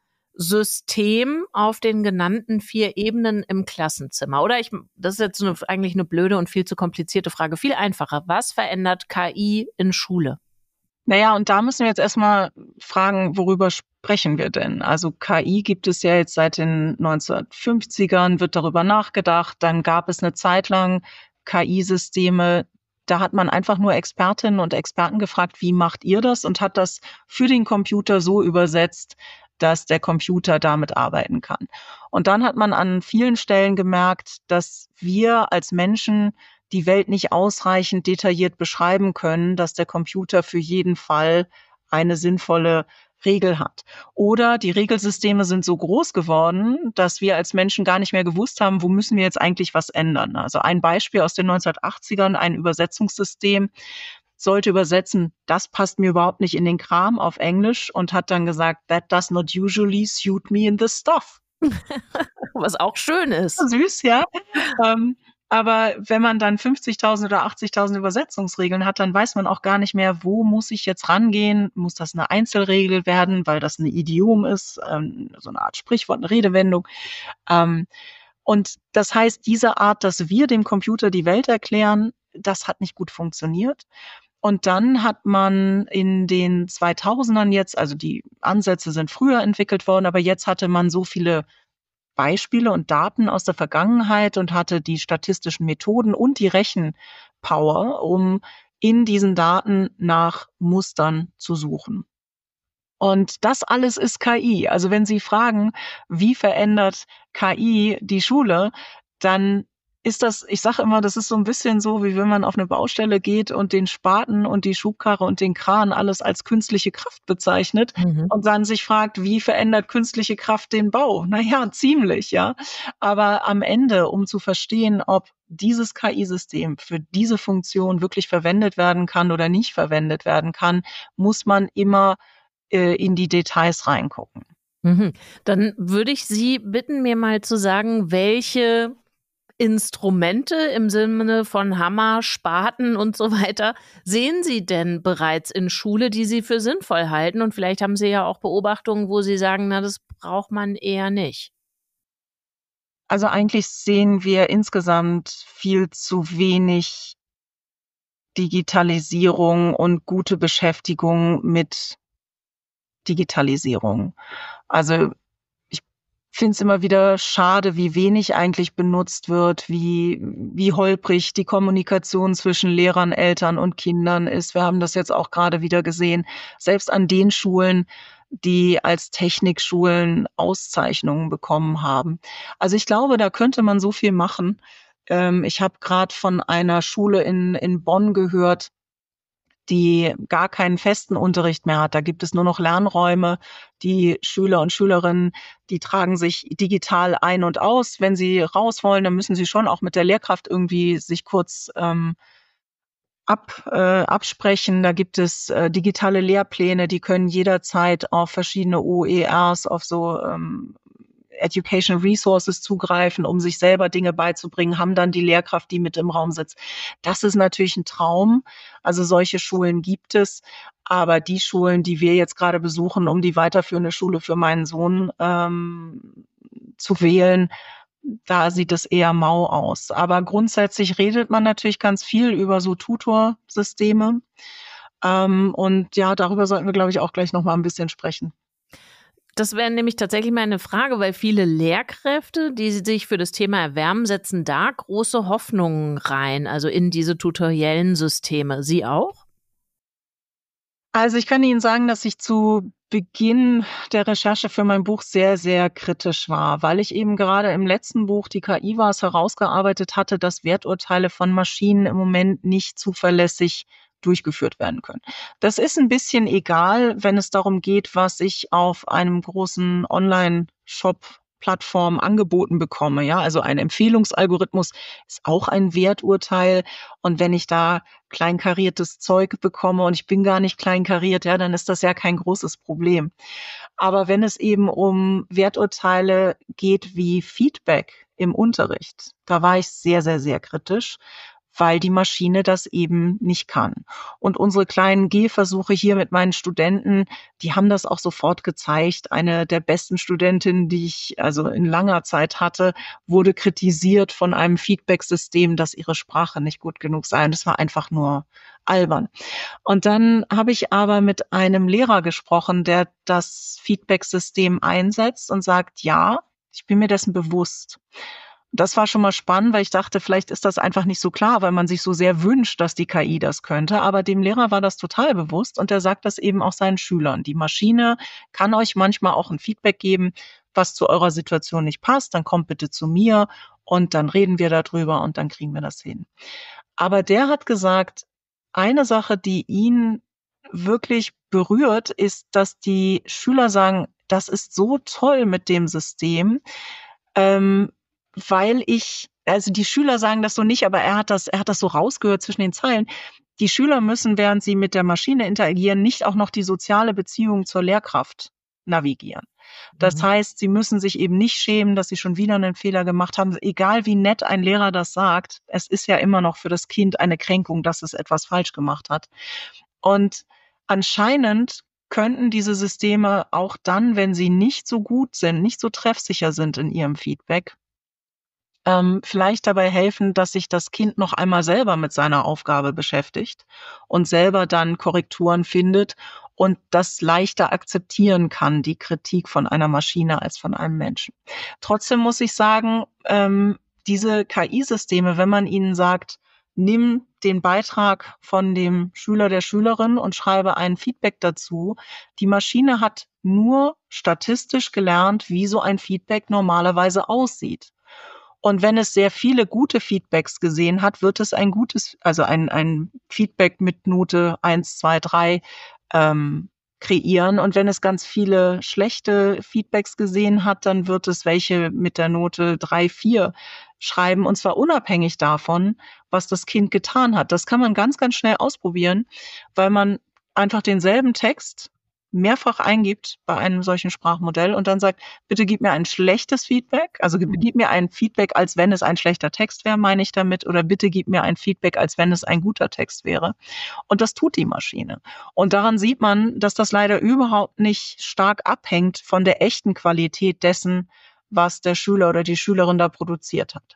System auf den genannten vier Ebenen im Klassenzimmer? Oder ich, das ist jetzt eine, eigentlich eine blöde und viel zu komplizierte Frage. Viel einfacher. Was verändert K I in Schule? Naja, und da müssen wir jetzt erstmal fragen, worüber sprechen wir denn? Also K I gibt es ja jetzt seit den neunzehnhundertfünfzigern, wird darüber nachgedacht. Dann gab es eine Zeit lang K I-Systeme, da hat man einfach nur Expertinnen und Experten gefragt, wie macht ihr das? Und hat das für den Computer so übersetzt, dass der Computer damit arbeiten kann. Und dann hat man an vielen Stellen gemerkt, dass wir als Menschen die Welt nicht ausreichend detailliert beschreiben können, dass der Computer für jeden Fall eine sinnvolle Regel hat. Oder die Regelsysteme sind so groß geworden, dass wir als Menschen gar nicht mehr gewusst haben, wo müssen wir jetzt eigentlich was ändern. Also ein Beispiel aus den neunzehnhundertachtzigern, ein Übersetzungssystem, sollte übersetzen, das passt mir überhaupt nicht in den Kram auf Englisch und hat dann gesagt, that does not usually suit me in this stuff. Was auch schön ist. Süß, ja. ähm, aber wenn man dann fünfzigtausend oder achtzigtausend Übersetzungsregeln hat, dann weiß man auch gar nicht mehr, wo muss ich jetzt rangehen? Muss das eine Einzelregel werden, weil das ein Idiom ist, ähm, so eine Art Sprichwort, eine Redewendung. Ähm, und das heißt, diese Art, dass wir dem Computer die Welt erklären, das hat nicht gut funktioniert. Und dann hat man in den zweitausendern jetzt, also die Ansätze sind früher entwickelt worden, aber jetzt hatte man so viele Beispiele und Daten aus der Vergangenheit und hatte die statistischen Methoden und die Rechenpower, um in diesen Daten nach Mustern zu suchen. Und das alles ist K I. Also wenn Sie fragen, wie verändert K I die Schule, dann ist das, ich sage immer, das ist so ein bisschen so, wie wenn man auf eine Baustelle geht und den Spaten und die Schubkarre und den Kran alles als künstliche Kraft bezeichnet mhm. und dann sich fragt, wie verändert künstliche Kraft den Bau? Naja, ziemlich, ja. Aber am Ende, um zu verstehen, ob dieses K I-System für diese Funktion wirklich verwendet werden kann oder nicht verwendet werden kann, muss man immer äh, in die Details reingucken. Mhm. Dann würde ich Sie bitten, mir mal zu sagen, welche Instrumente im Sinne von Hammer, Spaten und so weiter sehen Sie denn bereits in Schule, die Sie für sinnvoll halten? Und vielleicht haben Sie ja auch Beobachtungen, wo Sie sagen, na, das braucht man eher nicht. Also eigentlich sehen wir insgesamt viel zu wenig Digitalisierung und gute Beschäftigung mit Digitalisierung. Also ich finde es immer wieder schade, wie wenig eigentlich benutzt wird, wie, wie holprig die Kommunikation zwischen Lehrern, Eltern und Kindern ist. Wir haben das jetzt auch gerade wieder gesehen, selbst an den Schulen, die als Technikschulen Auszeichnungen bekommen haben. Also ich glaube, da könnte man so viel machen. Ähm, ich habe gerade von einer Schule in, in Bonn gehört, die gar keinen festen Unterricht mehr hat. Da gibt es nur noch Lernräume. Die Schüler und Schülerinnen, die tragen sich digital ein und aus. Wenn sie raus wollen, dann müssen sie schon auch mit der Lehrkraft irgendwie sich kurz ähm, ab, äh, absprechen. Da gibt es äh, digitale Lehrpläne, die können jederzeit auf verschiedene O E Rs, auf so ähm, Educational Resources zugreifen, um sich selber Dinge beizubringen, haben dann die Lehrkraft, die mit im Raum sitzt. Das ist natürlich ein Traum. Also solche Schulen gibt es. Aber die Schulen, die wir jetzt gerade besuchen, um die weiterführende Schule für meinen Sohn ähm, zu wählen, da sieht es eher mau aus. Aber grundsätzlich redet man natürlich ganz viel über so Tutorsysteme. Ähm, und ja, darüber sollten wir, glaube ich, auch gleich noch mal ein bisschen sprechen. Das wäre nämlich tatsächlich meine Frage, weil viele Lehrkräfte, die sich für das Thema erwärmen, setzen da große Hoffnungen rein, also in diese tutoriellen Systeme. Sie auch? Also ich kann Ihnen sagen, dass ich zu Beginn der Recherche für mein Buch sehr, sehr kritisch war, weil ich eben gerade im letzten Buch, die K I war es, herausgearbeitet hatte, dass Werturteile von Maschinen im Moment nicht zuverlässig durchgeführt werden können. Das ist ein bisschen egal, wenn es darum geht, was ich auf einem großen Online-Shop Plattform angeboten bekomme. Ja, also ein Empfehlungsalgorithmus ist auch ein Werturteil. Und wenn ich da kleinkariertes Zeug bekomme und ich bin gar nicht kleinkariert, ja, dann ist das ja kein großes Problem. Aber wenn es eben um Werturteile geht wie Feedback im Unterricht, da war ich sehr, sehr, sehr kritisch, weil die Maschine das eben nicht kann. Und unsere kleinen Gehversuche hier mit meinen Studenten, die haben das auch sofort gezeigt. Eine der besten Studentinnen, die ich also in langer Zeit hatte, wurde kritisiert von einem Feedback-System, dass ihre Sprache nicht gut genug sei. Und es war einfach nur albern. Und dann habe ich aber mit einem Lehrer gesprochen, der das Feedback-System einsetzt und sagt, ja, ich bin mir dessen bewusst. Das war schon mal spannend, weil ich dachte, vielleicht ist das einfach nicht so klar, weil man sich so sehr wünscht, dass die K I das könnte. Aber dem Lehrer war das total bewusst und er sagt das eben auch seinen Schülern. Die Maschine kann euch manchmal auch ein Feedback geben, was zu eurer Situation nicht passt. Dann kommt bitte zu mir und dann reden wir darüber und dann kriegen wir das hin. Aber der hat gesagt, eine Sache, die ihn wirklich berührt, ist, dass die Schüler sagen, das ist so toll mit dem System, ähm, weil ich, also die Schüler sagen das so nicht, aber er hat das, er hat das so rausgehört zwischen den Zeilen. Die Schüler müssen, während sie mit der Maschine interagieren, nicht auch noch die soziale Beziehung zur Lehrkraft navigieren. Das Mhm. heißt, sie müssen sich eben nicht schämen, dass sie schon wieder einen Fehler gemacht haben. Egal wie nett ein Lehrer das sagt, es ist ja immer noch für das Kind eine Kränkung, dass es etwas falsch gemacht hat. Und anscheinend könnten diese Systeme auch dann, wenn sie nicht so gut sind, nicht so treffsicher sind in ihrem Feedback, ähm, vielleicht dabei helfen, dass sich das Kind noch einmal selber mit seiner Aufgabe beschäftigt und selber dann Korrekturen findet und das leichter akzeptieren kann, die Kritik von einer Maschine als von einem Menschen. Trotzdem muss ich sagen, ähm, diese K I-Systeme, wenn man ihnen sagt, nimm den Beitrag von dem Schüler, der Schülerin und schreibe ein Feedback dazu. Die Maschine hat nur statistisch gelernt, wie so ein Feedback normalerweise aussieht. Und wenn es sehr viele gute Feedbacks gesehen hat, wird es ein gutes, also ein, ein Feedback mit Note eins, zwei, drei ähm, kreieren. Und wenn es ganz viele schlechte Feedbacks gesehen hat, dann wird es welche mit der Note drei, vier schreiben. Und zwar unabhängig davon, was das Kind getan hat. Das kann man ganz, ganz schnell ausprobieren, weil man einfach denselben Text mehrfach eingibt bei einem solchen Sprachmodell und dann sagt, bitte gib mir ein schlechtes Feedback, also gib, gib mir ein Feedback, als wenn es ein schlechter Text wäre, meine ich damit, oder bitte gib mir ein Feedback, als wenn es ein guter Text wäre. Und das tut die Maschine. Und daran sieht man, dass das leider überhaupt nicht stark abhängt von der echten Qualität dessen, was der Schüler oder die Schülerin da produziert hat.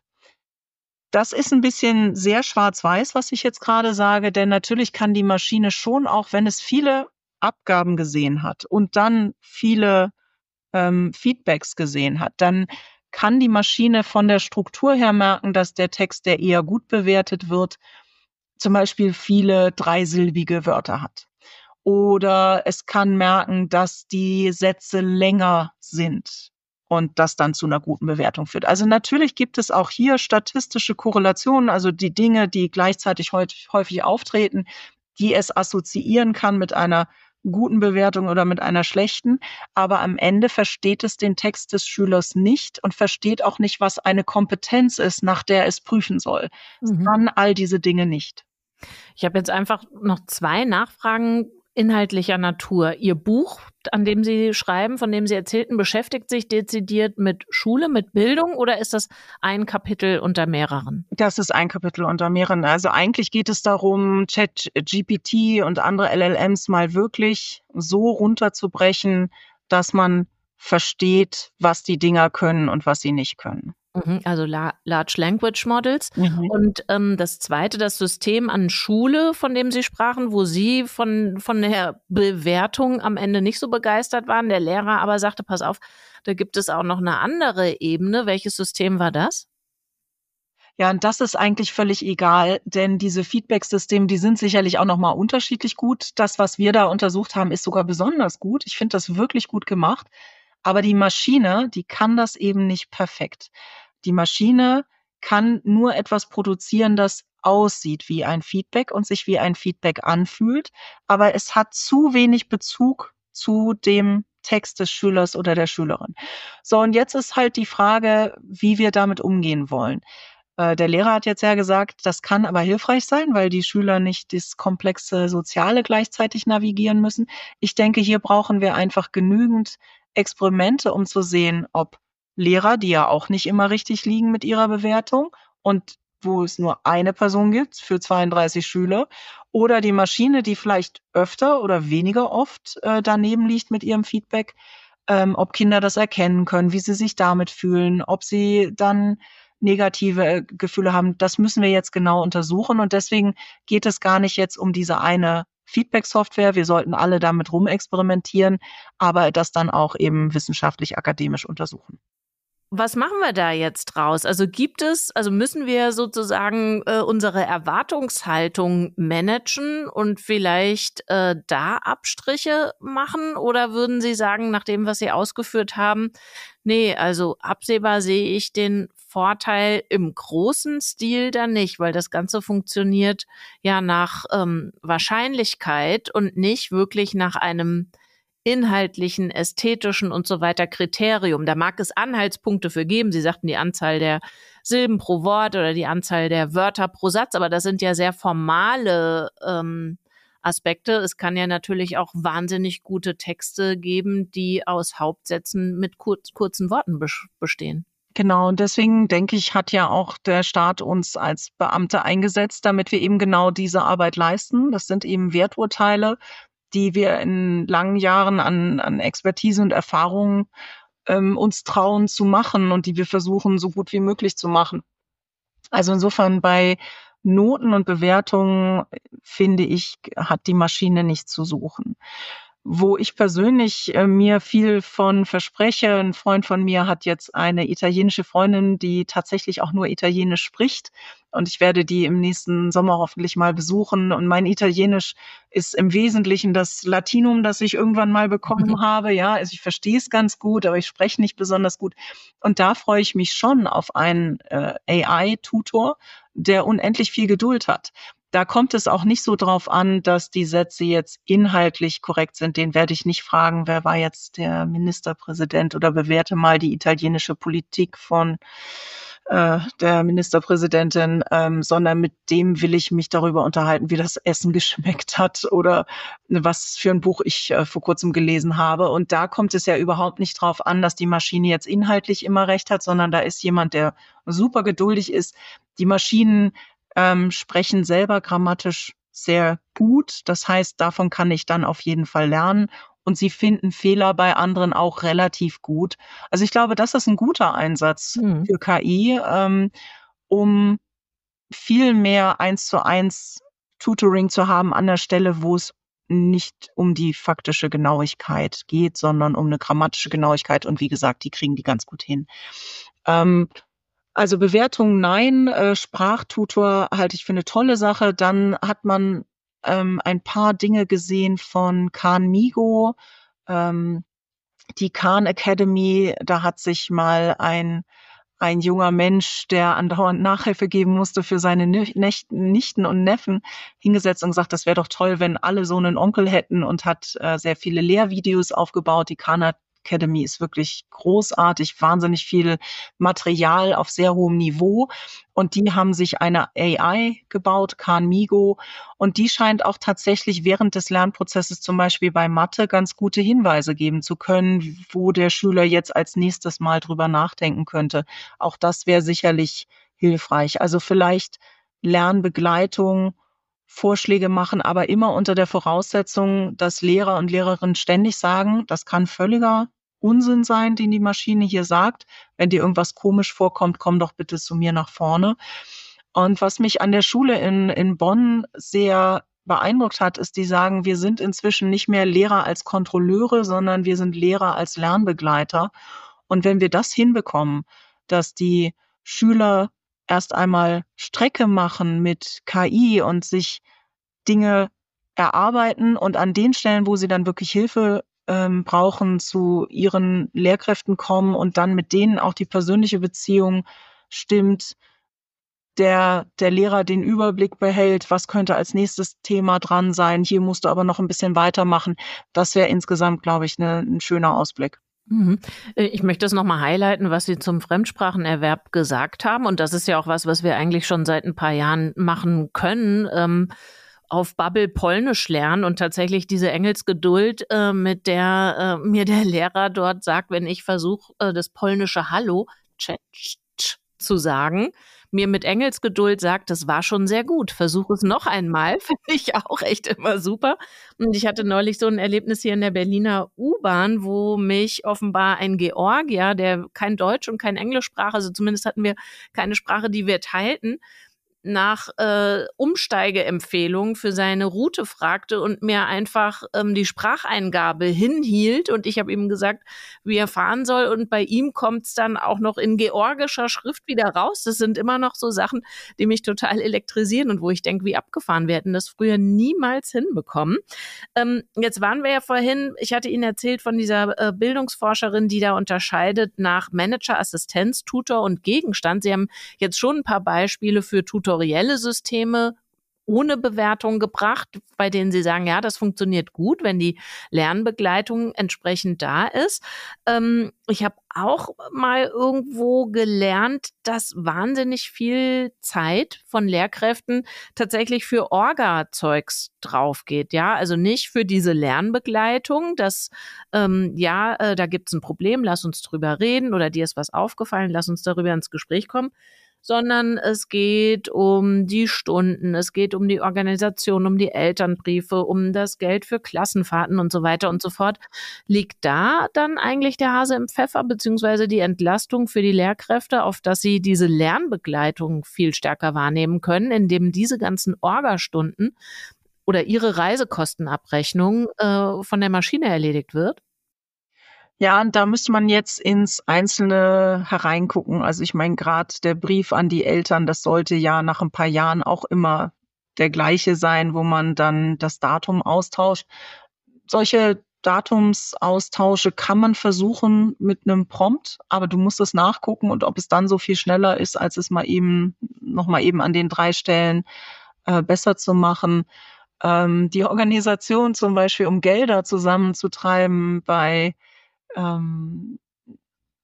Das ist ein bisschen sehr schwarz-weiß, was ich jetzt gerade sage, denn natürlich kann die Maschine schon, auch wenn es viele Abgaben gesehen hat und dann viele ähm, Feedbacks gesehen hat, dann kann die Maschine von der Struktur her merken, dass der Text, der eher gut bewertet wird, zum Beispiel viele dreisilbige Wörter hat. Oder es kann merken, dass die Sätze länger sind und das dann zu einer guten Bewertung führt. Also natürlich gibt es auch hier statistische Korrelationen, also die Dinge, die gleichzeitig häufig auftreten, die es assoziieren kann mit einer guten Bewertung oder mit einer schlechten, aber am Ende versteht es den Text des Schülers nicht und versteht auch nicht, was eine Kompetenz ist, nach der es prüfen soll. Es Mhm. kann all diese Dinge nicht. Ich habe jetzt einfach noch zwei Nachfragen inhaltlicher Natur. Ihr Buch, an dem Sie schreiben, von dem Sie erzählten, beschäftigt sich dezidiert mit Schule, mit Bildung, oder ist das ein Kapitel unter mehreren? Das ist ein Kapitel unter mehreren. Also eigentlich geht es darum, ChatGPT und andere L L Ms mal wirklich so runterzubrechen, dass man versteht, was die Dinger können und was sie nicht können. Also La- Large Language Models. Mhm. Und ähm, das zweite, das System an Schule, von dem Sie sprachen, wo Sie von, von der Bewertung am Ende nicht so begeistert waren, der Lehrer aber sagte, pass auf, da gibt es auch noch eine andere Ebene. Welches System war das? Ja, und das ist eigentlich völlig egal, denn diese Feedback-Systeme, die sind sicherlich auch nochmal unterschiedlich gut. Das, was wir da untersucht haben, ist sogar besonders gut. Ich finde das wirklich gut gemacht. Aber die Maschine, die kann das eben nicht perfekt. Die Maschine kann nur etwas produzieren, das aussieht wie ein Feedback und sich wie ein Feedback anfühlt, aber es hat zu wenig Bezug zu dem Text des Schülers oder der Schülerin. So, und jetzt ist halt die Frage, wie wir damit umgehen wollen. Äh, der Lehrer hat jetzt ja gesagt, das kann aber hilfreich sein, weil die Schüler nicht das komplexe Soziale gleichzeitig navigieren müssen. Ich denke, hier brauchen wir einfach genügend Experimente, um zu sehen, ob Lehrer, die ja auch nicht immer richtig liegen mit ihrer Bewertung und wo es nur eine Person gibt für zweiunddreißig Schüler, oder die Maschine, die vielleicht öfter oder weniger oft äh, daneben liegt mit ihrem Feedback, ähm, ob Kinder das erkennen können, wie sie sich damit fühlen, ob sie dann negative Gefühle haben. Das müssen wir jetzt genau untersuchen und deswegen geht es gar nicht jetzt um diese eine Feedback-Software. Wir sollten alle damit rumexperimentieren, aber das dann auch eben wissenschaftlich, akademisch untersuchen. Was machen wir da jetzt draus? Also gibt es, also müssen wir sozusagen äh, unsere Erwartungshaltung managen und vielleicht äh, da Abstriche machen? Oder würden Sie sagen, nach dem, was Sie ausgeführt haben, nee, also absehbar sehe ich den Vorteil im großen Stil dann nicht, weil das Ganze funktioniert ja nach ähm, Wahrscheinlichkeit und nicht wirklich nach einem inhaltlichen, ästhetischen und so weiter Kriterium. Da mag es Anhaltspunkte für geben. Sie sagten die Anzahl der Silben pro Wort oder die Anzahl der Wörter pro Satz, aber das sind ja sehr formale ähm, Aspekte. Es kann ja natürlich auch wahnsinnig gute Texte geben, die aus Hauptsätzen mit kurz, kurzen Worten bestehen. Genau, und deswegen denke ich, hat ja auch der Staat uns als Beamte eingesetzt, damit wir eben genau diese Arbeit leisten. Das sind eben Werturteile, die wir in langen Jahren an, an Expertise und Erfahrung ähm, uns trauen zu machen und die wir versuchen, so gut wie möglich zu machen. Also insofern bei Noten und Bewertungen, finde ich, hat die Maschine nichts zu suchen. Wo ich persönlich äh, mir viel von verspreche, ein Freund von mir hat jetzt eine italienische Freundin, die tatsächlich auch nur Italienisch spricht. Und ich werde die im nächsten Sommer hoffentlich mal besuchen. Und mein Italienisch ist im Wesentlichen das Latinum, das ich irgendwann mal bekommen mhm. habe. Ja, also ich verstehe es ganz gut, aber ich spreche nicht besonders gut. Und da freue ich mich schon auf einen äh, A I-Tutor, der unendlich viel Geduld hat. Da kommt es auch nicht so drauf an, dass die Sätze jetzt inhaltlich korrekt sind. Den werde ich nicht fragen, wer war jetzt der Ministerpräsident oder bewerte mal die italienische Politik von äh, der Ministerpräsidentin, ähm, sondern mit dem will ich mich darüber unterhalten, wie das Essen geschmeckt hat oder was für ein Buch ich äh, vor kurzem gelesen habe. Und da kommt es ja überhaupt nicht drauf an, dass die Maschine jetzt inhaltlich immer recht hat, sondern da ist jemand, der super geduldig ist. Die Maschinen ähm, sprechen selber grammatisch sehr gut. Das heißt, davon kann ich dann auf jeden Fall lernen. Und sie finden Fehler bei anderen auch relativ gut. Also ich glaube, das ist ein guter Einsatz Mhm. für K I, ähm, um viel mehr eins zu eins Tutoring zu haben an der Stelle, wo es nicht um die faktische Genauigkeit geht, sondern um eine grammatische Genauigkeit. Und wie gesagt, die kriegen die ganz gut hin. Ähm, also Bewertung nein, äh, Sprachtutor halte ich für eine tolle Sache. Dann hat man ähm, ein paar Dinge gesehen von Khan Migo, ähm, die Khan Academy. Da hat sich mal ein ein junger Mensch, der andauernd Nachhilfe geben musste für seine Nichten und Neffen, hingesetzt und gesagt, das wäre doch toll, wenn alle so einen Onkel hätten, und hat äh, sehr viele Lehrvideos aufgebaut. Die Khan Academy ist wirklich großartig, wahnsinnig viel Material auf sehr hohem Niveau. Und die haben sich eine A I gebaut, Khan Migo, und die scheint auch tatsächlich während des Lernprozesses zum Beispiel bei Mathe ganz gute Hinweise geben zu können, wo der Schüler jetzt als nächstes Mal drüber nachdenken könnte. Auch das wäre sicherlich hilfreich. Also vielleicht Lernbegleitung, Vorschläge machen, aber immer unter der Voraussetzung, dass Lehrer und Lehrerinnen ständig sagen, das kann völliger Unsinn sein, den die Maschine hier sagt. Wenn dir irgendwas komisch vorkommt, komm doch bitte zu mir nach vorne. Und was mich an der Schule in, in Bonn sehr beeindruckt hat, ist, die sagen, wir sind inzwischen nicht mehr Lehrer als Kontrolleure, sondern wir sind Lehrer als Lernbegleiter. Und wenn wir das hinbekommen, dass die Schüler erst einmal Strecke machen mit K I und sich Dinge erarbeiten und an den Stellen, wo sie dann wirklich Hilfe ähm, brauchen, zu ihren Lehrkräften kommen und dann mit denen auch die persönliche Beziehung stimmt, der, der Lehrer den Überblick behält, was könnte als nächstes Thema dran sein, hier musst du aber noch ein bisschen weitermachen. Das wäre insgesamt, glaube ich, ne, ein schöner Ausblick. Mhm. Ich möchte das nochmal highlighten, was Sie zum Fremdsprachenerwerb gesagt haben. Und das ist ja auch was, was wir eigentlich schon seit ein paar Jahren machen können. Ähm, auf Babbel Polnisch lernen und tatsächlich diese Engelsgeduld, äh, mit der äh, mir der Lehrer dort sagt, wenn ich versuche, äh, das polnische Hallo tsch, tsch, zu sagen, mir mit Engelsgeduld sagt, das war schon sehr gut. Versuch es noch einmal, finde ich auch echt immer super. Und ich hatte neulich so ein Erlebnis hier in der Berliner U-Bahn, wo mich offenbar ein Georgier, der kein Deutsch und kein Englisch sprach, also zumindest hatten wir keine Sprache, die wir teilten, nach äh, Umsteigeempfehlungen für seine Route fragte und mir einfach ähm, die Spracheingabe hinhielt. Und ich habe ihm gesagt, wie er fahren soll. Und bei ihm kommt es dann auch noch in georgischer Schrift wieder raus. Das sind immer noch so Sachen, die mich total elektrisieren und wo ich denke, wie abgefahren. Wir hätten das früher niemals hinbekommen. Ähm, jetzt waren wir ja vorhin, ich hatte Ihnen erzählt von dieser äh, Bildungsforscherin, die da unterscheidet nach Manager, Assistenz, Tutor und Gegenstand. Sie haben jetzt schon ein paar Beispiele für Tutor Systeme ohne Bewertung gebracht, bei denen Sie sagen, ja, das funktioniert gut, wenn die Lernbegleitung entsprechend da ist. Ähm, ich habe auch mal irgendwo gelernt, dass wahnsinnig viel Zeit von Lehrkräften tatsächlich für Orga-Zeugs drauf geht. Ja, also nicht für diese Lernbegleitung, dass, ähm, ja, äh, da gibt's ein Problem, lass uns drüber reden, oder dir ist was aufgefallen, lass uns darüber ins Gespräch kommen, sondern es geht um die Stunden, es geht um die Organisation, um die Elternbriefe, um das Geld für Klassenfahrten und so weiter und so fort. Liegt da dann eigentlich der Hase im Pfeffer, beziehungsweise die Entlastung für die Lehrkräfte, auf dass sie diese Lernbegleitung viel stärker wahrnehmen können, indem diese ganzen Orgastunden oder ihre Reisekostenabrechnung äh, von der Maschine erledigt wird? Ja, und da müsste man jetzt ins Einzelne hereingucken. Also ich meine, gerade der Brief an die Eltern, das sollte ja nach ein paar Jahren auch immer der gleiche sein, wo man dann das Datum austauscht. Solche Datumsaustausche kann man versuchen mit einem Prompt, aber du musst es nachgucken, und ob es dann so viel schneller ist, als es mal eben noch mal eben an den drei Stellen äh, besser zu machen. Ähm, die Organisation zum Beispiel, um Gelder zusammenzutreiben bei ähm,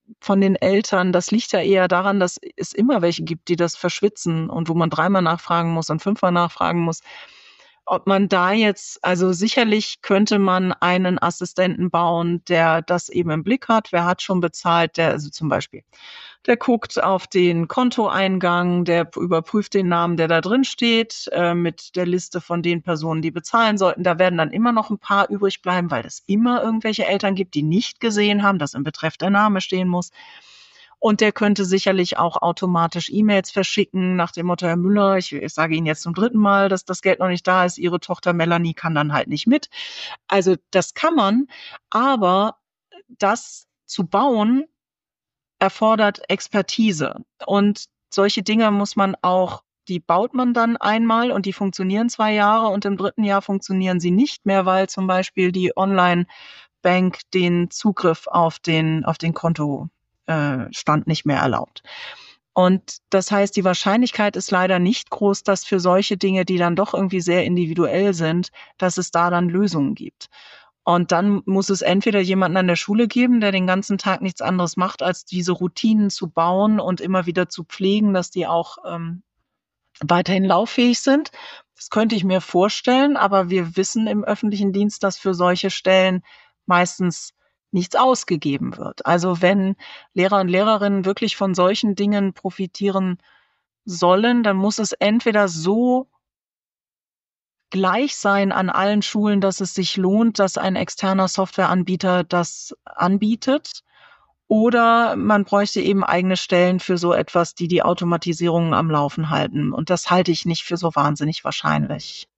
von den Eltern, das liegt ja eher daran, dass es immer welche gibt, die das verschwitzen und wo man dreimal nachfragen muss und fünfmal nachfragen muss. Ob man da jetzt, also sicherlich könnte man einen Assistenten bauen, der das eben im Blick hat. Wer hat schon bezahlt? Der, also zum Beispiel, der guckt auf den Kontoeingang, der überprüft den Namen, der da drin steht, äh, mit der Liste von den Personen, die bezahlen sollten. Da werden dann immer noch ein paar übrig bleiben, weil es immer irgendwelche Eltern gibt, die nicht gesehen haben, dass im Betreff der Name stehen muss. Und der könnte sicherlich auch automatisch E-Mails verschicken nach dem Motto, Herr Müller, ich, ich sage Ihnen jetzt zum dritten Mal, dass das Geld noch nicht da ist. Ihre Tochter Melanie kann dann halt nicht mit. Also das kann man, aber das zu bauen erfordert Expertise. Und solche Dinge muss man auch, die baut man dann einmal und die funktionieren zwei Jahre und im dritten Jahr funktionieren sie nicht mehr, weil zum Beispiel die Online-Bank den Zugriff auf den, auf den Konto Stand nicht mehr erlaubt. Und das heißt, die Wahrscheinlichkeit ist leider nicht groß, dass für solche Dinge, die dann doch irgendwie sehr individuell sind, dass es da dann Lösungen gibt. Und dann muss es entweder jemanden an der Schule geben, der den ganzen Tag nichts anderes macht, als diese Routinen zu bauen und immer wieder zu pflegen, dass die auch ähm, weiterhin lauffähig sind. Das könnte ich mir vorstellen, aber wir wissen im öffentlichen Dienst, dass für solche Stellen meistens nichts ausgegeben wird. Also wenn Lehrer und Lehrerinnen wirklich von solchen Dingen profitieren sollen, dann muss es entweder so gleich sein an allen Schulen, dass es sich lohnt, dass ein externer Softwareanbieter das anbietet, oder man bräuchte eben eigene Stellen für so etwas, die die Automatisierung am Laufen halten. Und das halte ich nicht für so wahnsinnig wahrscheinlich.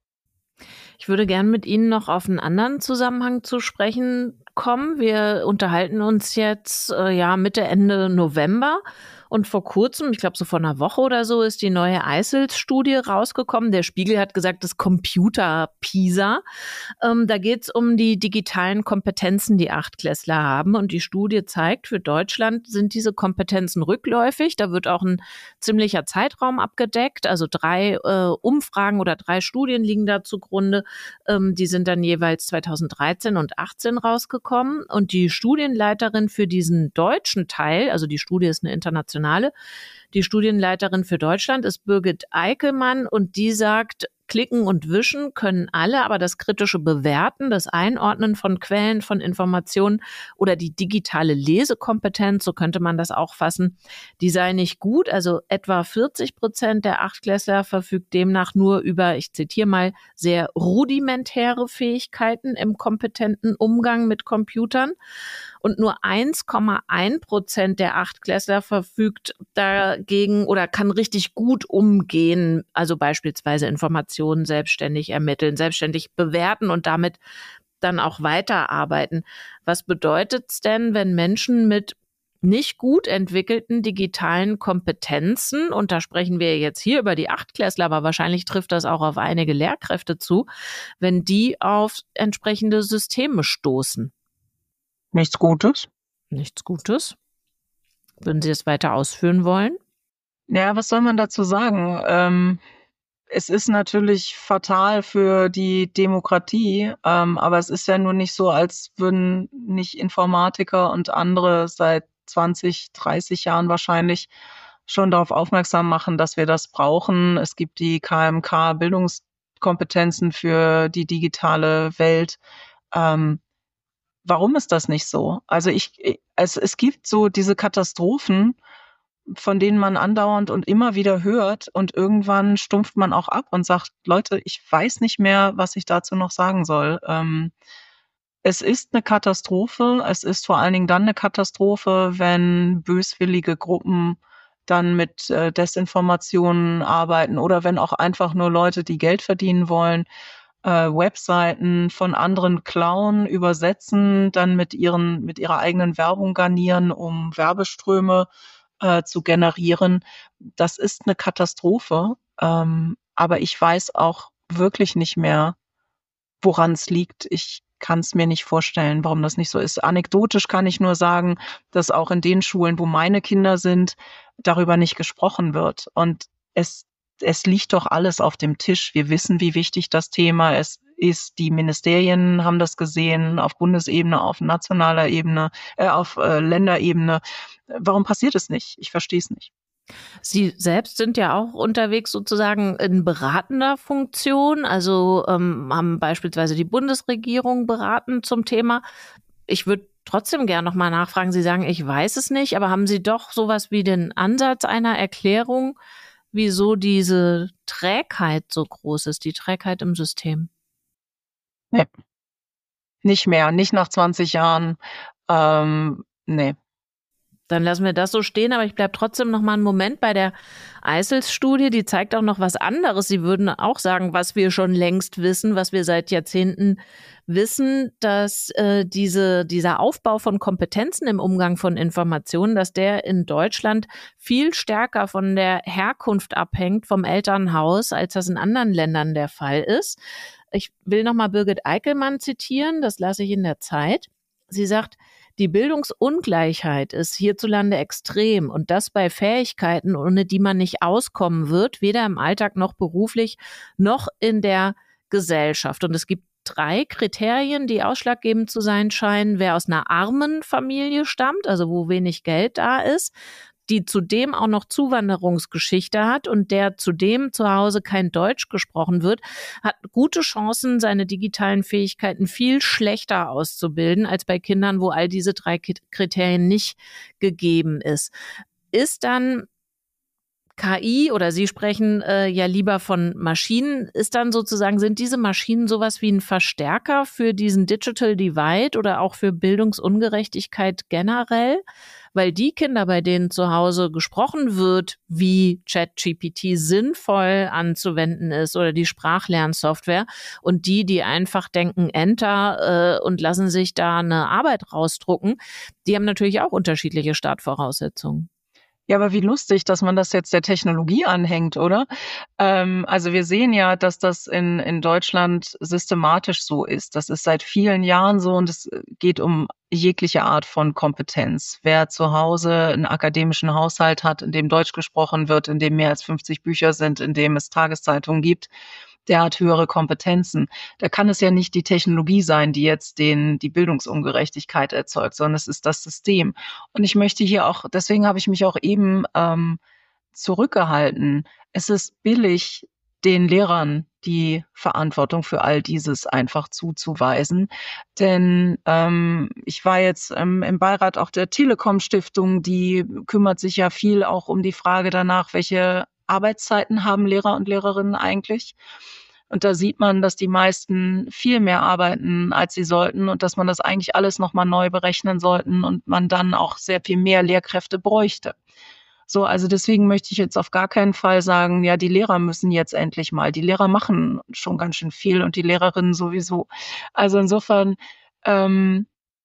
Ich würde gern mit Ihnen noch auf einen anderen Zusammenhang zu sprechen kommen. Wir unterhalten uns jetzt äh, ja Mitte, Ende November. Und vor kurzem, ich glaube so vor einer Woche oder so, ist die neue I C E L-Studie rausgekommen. Der Spiegel hat gesagt, das Computer-PISA. Ähm, da geht es um die digitalen Kompetenzen, die Achtklässler haben. Und die Studie zeigt, für Deutschland sind diese Kompetenzen rückläufig. Da wird auch ein ziemlicher Zeitraum abgedeckt. Also drei äh, Umfragen oder drei Studien liegen da zugrunde. Ähm, die sind dann jeweils zweitausenddreizehn und achtzehn rausgekommen. Und die Studienleiterin für diesen deutschen Teil, also die Studie ist eine internationale, Die Studienleiterin für Deutschland ist Birgit Eickelmann und die sagt, klicken und wischen können alle, aber das kritische Bewerten, das Einordnen von Quellen, von Informationen oder die digitale Lesekompetenz, so könnte man das auch fassen, die sei nicht gut. Also etwa vierzig Prozent der Achtklässler verfügt demnach nur über, ich zitiere mal, sehr rudimentäre Fähigkeiten im kompetenten Umgang mit Computern. Und nur eins Komma eins Prozent der Achtklässler verfügt dagegen oder kann richtig gut umgehen, also beispielsweise Informationen selbstständig ermitteln, selbstständig bewerten und damit dann auch weiterarbeiten. Was bedeutet es denn, wenn Menschen mit nicht gut entwickelten digitalen Kompetenzen, und da sprechen wir jetzt hier über die Achtklässler, aber wahrscheinlich trifft das auch auf einige Lehrkräfte zu, wenn die auf entsprechende Systeme stoßen? Nichts Gutes. Nichts Gutes. Würden Sie es weiter ausführen wollen? Ja, was soll man dazu sagen? Ähm, es ist natürlich fatal für die Demokratie, ähm, aber es ist ja nur nicht so, als würden nicht Informatiker und andere seit zwanzig, dreißig Jahren wahrscheinlich schon darauf aufmerksam machen, dass wir das brauchen. Es gibt die K M K-Bildungskompetenzen für die digitale Welt. Ähm, Warum ist das nicht so? Also ich, es, es gibt so diese Katastrophen, von denen man andauernd und immer wieder hört und irgendwann stumpft man auch ab und sagt, Leute, ich weiß nicht mehr, was ich dazu noch sagen soll. Ähm, es ist eine Katastrophe. Es ist vor allen Dingen dann eine Katastrophe, wenn böswillige Gruppen dann mit äh, Desinformationen arbeiten oder wenn auch einfach nur Leute, die Geld verdienen wollen, Äh, Webseiten von anderen klauen, übersetzen, dann mit ihren mit ihrer eigenen Werbung garnieren, um Werbeströme äh, zu generieren. Das ist eine Katastrophe. Ähm, aber ich weiß auch wirklich nicht mehr, woran es liegt. Ich kann es mir nicht vorstellen, warum das nicht so ist. Anekdotisch kann ich nur sagen, dass auch in den Schulen, wo meine Kinder sind, darüber nicht gesprochen wird. Und es Es liegt doch alles auf dem Tisch. Wir wissen, wie wichtig das Thema ist. ist. Die Ministerien haben das gesehen, auf Bundesebene, auf nationaler Ebene, äh, auf äh, Länderebene. Warum passiert es nicht? Ich verstehe es nicht. Sie selbst sind ja auch unterwegs sozusagen in beratender Funktion, also ähm, haben beispielsweise die Bundesregierung beraten zum Thema. Ich würde trotzdem gerne noch mal nachfragen. Sie sagen, ich weiß es nicht, aber haben Sie doch sowas wie den Ansatz einer Erklärung, wieso diese Trägheit so groß ist, die Trägheit im System? Nee, nicht mehr, nicht nach zwanzig Jahren. Ähm, nee. Dann lassen wir das so stehen, aber ich bleibe trotzdem noch mal einen Moment bei der Eisels-Studie. Die zeigt auch noch was anderes. Sie würden auch sagen, was wir schon längst wissen, was wir seit Jahrzehnten wissen, dass äh, diese, dieser Aufbau von Kompetenzen im Umgang von Informationen, dass der in Deutschland viel stärker von der Herkunft abhängt, vom Elternhaus, als das in anderen Ländern der Fall ist. Ich will noch mal Birgit Eickelmann zitieren, das lasse ich in der Zeit. Sie sagt, die Bildungsungleichheit ist hierzulande extrem und das bei Fähigkeiten, ohne die man nicht auskommen wird, weder im Alltag noch beruflich, noch in der Gesellschaft. Und es gibt drei Kriterien, die ausschlaggebend zu sein scheinen. Wer aus einer armen Familie stammt, also wo wenig Geld da ist, die zudem auch noch Zuwanderungsgeschichte hat und der zudem zu Hause kein Deutsch gesprochen wird, hat gute Chancen, seine digitalen Fähigkeiten viel schlechter auszubilden als bei Kindern, wo all diese drei Kriterien nicht gegeben ist. Ist dann K I oder Sie sprechen äh, ja lieber von Maschinen, ist dann sozusagen, sind diese Maschinen sowas wie ein Verstärker für diesen Digital Divide oder auch für Bildungsungerechtigkeit generell? Weil die Kinder, bei denen zu Hause gesprochen wird, wie ChatGPT sinnvoll anzuwenden ist oder die Sprachlernsoftware und die, die einfach denken Enter äh, und lassen sich da eine Arbeit rausdrucken, die haben natürlich auch unterschiedliche Startvoraussetzungen. Ja, aber wie lustig, dass man das jetzt der Technologie anhängt, oder? Ähm, also wir sehen ja, dass das in, in Deutschland systematisch so ist. Das ist seit vielen Jahren so und es geht um jegliche Art von Kompetenz. Wer zu Hause einen akademischen Haushalt hat, in dem Deutsch gesprochen wird, in dem mehr als fünfzig Bücher sind, in dem es Tageszeitungen gibt, der hat höhere Kompetenzen. Da kann es ja nicht die Technologie sein, die jetzt den, die Bildungsungerechtigkeit erzeugt, sondern es ist das System. Und ich möchte hier auch, deswegen habe ich mich auch eben ähm, zurückgehalten. Es ist billig, den Lehrern die Verantwortung für all dieses einfach zuzuweisen. Denn ähm, ich war jetzt ähm, im Beirat auch der Telekom-Stiftung, die kümmert sich ja viel auch um die Frage danach, welche Arbeitszeiten haben Lehrer und Lehrerinnen eigentlich? Und da sieht man, dass die meisten viel mehr arbeiten, als sie sollten und dass man das eigentlich alles nochmal neu berechnen sollten und man dann auch sehr viel mehr Lehrkräfte bräuchte. So, also deswegen möchte ich jetzt auf gar keinen Fall sagen, ja, die Lehrer müssen jetzt endlich mal. Die Lehrer machen schon ganz schön viel und die Lehrerinnen sowieso. Also insofern, ähm,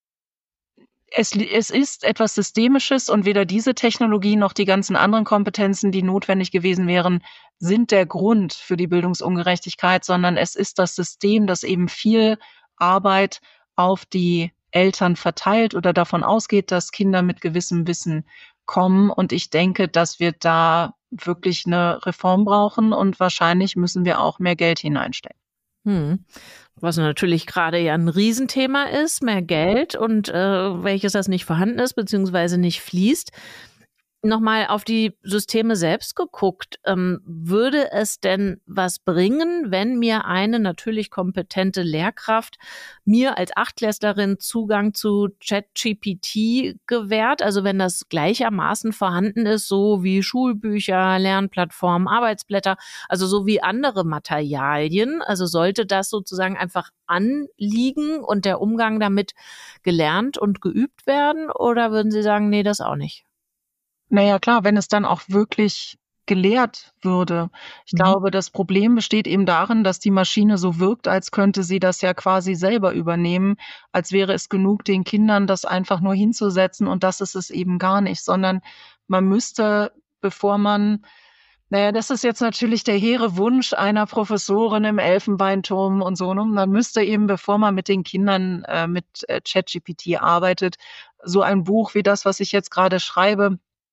Es, es ist etwas Systemisches und weder diese Technologie noch die ganzen anderen Kompetenzen, die notwendig gewesen wären, sind der Grund für die Bildungsungerechtigkeit, sondern es ist das System, das eben viel Arbeit auf die Eltern verteilt oder davon ausgeht, dass Kinder mit gewissem Wissen kommen. Und ich denke, dass wir da wirklich eine Reform brauchen und wahrscheinlich müssen wir auch mehr Geld hineinstecken. Hm. Was natürlich gerade ja ein Riesenthema ist, mehr Geld und äh, welches das nicht vorhanden ist, beziehungsweise nicht fließt. Nochmal auf die Systeme selbst geguckt. Ähm, würde es denn was bringen, wenn mir eine natürlich kompetente Lehrkraft mir als Achtklässlerin Zugang zu ChatGPT gewährt? Also wenn das gleichermaßen vorhanden ist, so wie Schulbücher, Lernplattformen, Arbeitsblätter, also so wie andere Materialien. Also sollte das sozusagen einfach anliegen und der Umgang damit gelernt und geübt werden? Oder würden Sie sagen, nee, das auch nicht? Naja, klar, wenn es dann auch wirklich gelehrt würde. Ich Mhm. glaube, das Problem besteht eben darin, dass die Maschine so wirkt, als könnte sie das ja quasi selber übernehmen, als wäre es genug, den Kindern das einfach nur hinzusetzen und das ist es eben gar nicht, sondern man müsste, bevor man, naja, das ist jetzt natürlich der hehre Wunsch einer Professorin im Elfenbeinturm und so, ne? Man müsste eben, bevor man mit den Kindern äh, mit äh, ChatGPT arbeitet, so ein Buch wie das, was ich jetzt gerade schreibe,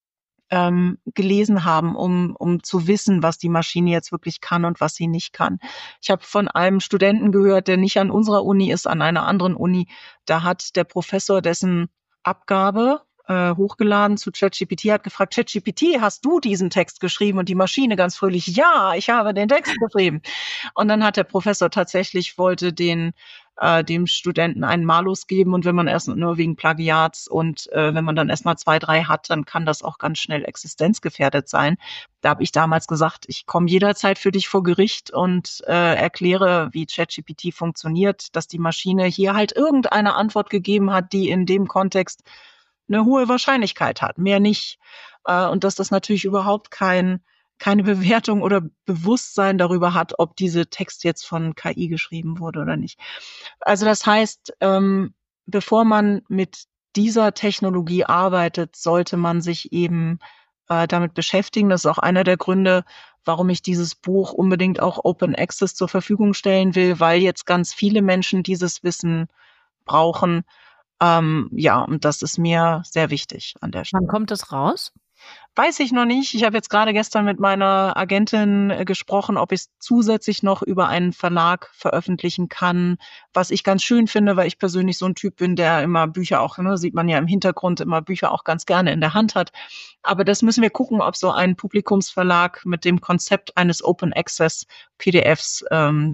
ähm, gelesen haben, um, um zu wissen, was die Maschine jetzt wirklich kann und was sie nicht kann. Ich habe von einem Studenten gehört, der nicht an unserer Uni ist, an einer anderen Uni. Da hat der Professor dessen Abgabe äh, hochgeladen zu ChatGPT, hat gefragt, ChatGPT, hast du diesen Text geschrieben? Und die Maschine ganz fröhlich, ja, ich habe den Text geschrieben. Und dann hat der Professor tatsächlich, wollte den äh, dem Studenten einen Malus geben. Und wenn man erst nur wegen Plagiats und äh, wenn man dann erst mal zwei, drei hat, dann kann das auch ganz schnell existenzgefährdet sein. Da habe ich damals gesagt, ich komme jederzeit für dich vor Gericht und äh, erkläre, wie ChatGPT funktioniert, dass die Maschine hier halt irgendeine Antwort gegeben hat, die in dem Kontext eine hohe Wahrscheinlichkeit hat, mehr nicht. Äh, und dass das natürlich überhaupt kein keine Bewertung oder Bewusstsein darüber hat, ob diese Text jetzt von K I geschrieben wurde oder nicht. Also das heißt, ähm, bevor man mit dieser Technologie arbeitet, sollte man sich eben äh, damit beschäftigen. Das ist auch einer der Gründe, warum ich dieses Buch unbedingt auch Open Access zur Verfügung stellen will, weil jetzt ganz viele Menschen dieses Wissen brauchen. Ähm, ja, und das ist mir sehr wichtig an der Stelle. Wann kommt das raus? Weiß ich noch nicht. Ich habe jetzt gerade gestern mit meiner Agentin äh, gesprochen, ob ich es zusätzlich noch über einen Verlag veröffentlichen kann, was ich ganz schön finde, weil ich persönlich so ein Typ bin, der immer Bücher auch, ne, sieht man ja im Hintergrund, immer Bücher auch ganz gerne in der Hand hat. Aber das müssen wir gucken, ob so ein Publikumsverlag mit dem Konzept eines Open Access P D Fs,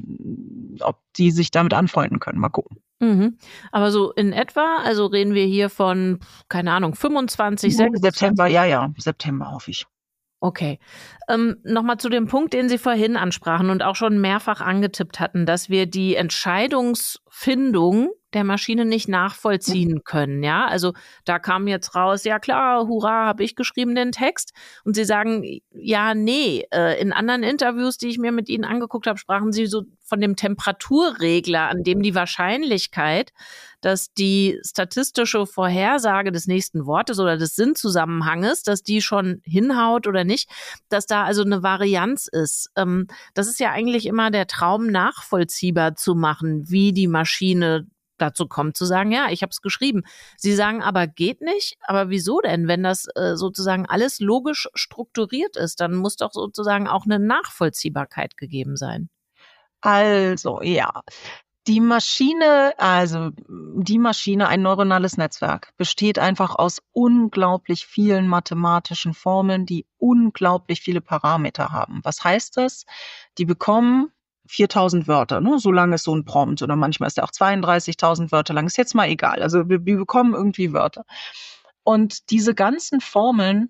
ähm, ob die sich damit anfreunden können. Mal gucken. Mhm. Aber so in etwa, also reden wir hier von, keine Ahnung, fünfundzwanzig, sechsundzwanzig? September, ja, ja, September hoffe ich. Okay. Ähm, nochmal zu dem Punkt, den Sie vorhin ansprachen und auch schon mehrfach angetippt hatten, dass wir die Entscheidungsfindung der Maschine nicht nachvollziehen können, ja? Also da kam jetzt raus, ja klar, hurra, habe ich geschrieben den Text. Und Sie sagen, ja, nee. Äh, in anderen Interviews, die ich mir mit Ihnen angeguckt habe, sprachen Sie so von dem Temperaturregler, an dem die Wahrscheinlichkeit, dass die statistische Vorhersage des nächsten Wortes oder des Sinnzusammenhanges, dass die schon hinhaut oder nicht, dass da also eine Varianz ist. Ähm, das ist ja eigentlich immer der Traum, nachvollziehbar zu machen, wie die Maschine dazu kommt, zu sagen, ja, ich habe es geschrieben. Sie sagen aber, geht nicht. Aber wieso denn? Wenn das äh, sozusagen alles logisch strukturiert ist, dann muss doch sozusagen auch eine Nachvollziehbarkeit gegeben sein. Also, ja. Die Maschine, also die Maschine, ein neuronales Netzwerk, besteht einfach aus unglaublich vielen mathematischen Formeln, die unglaublich viele Parameter haben. Was heißt das? Die bekommen viertausend Wörter, ne? So lang ist so ein Prompt, oder manchmal ist er auch zweiunddreißigtausend Wörter lang, ist jetzt mal egal. Also wir, wir bekommen irgendwie Wörter. Und diese ganzen Formeln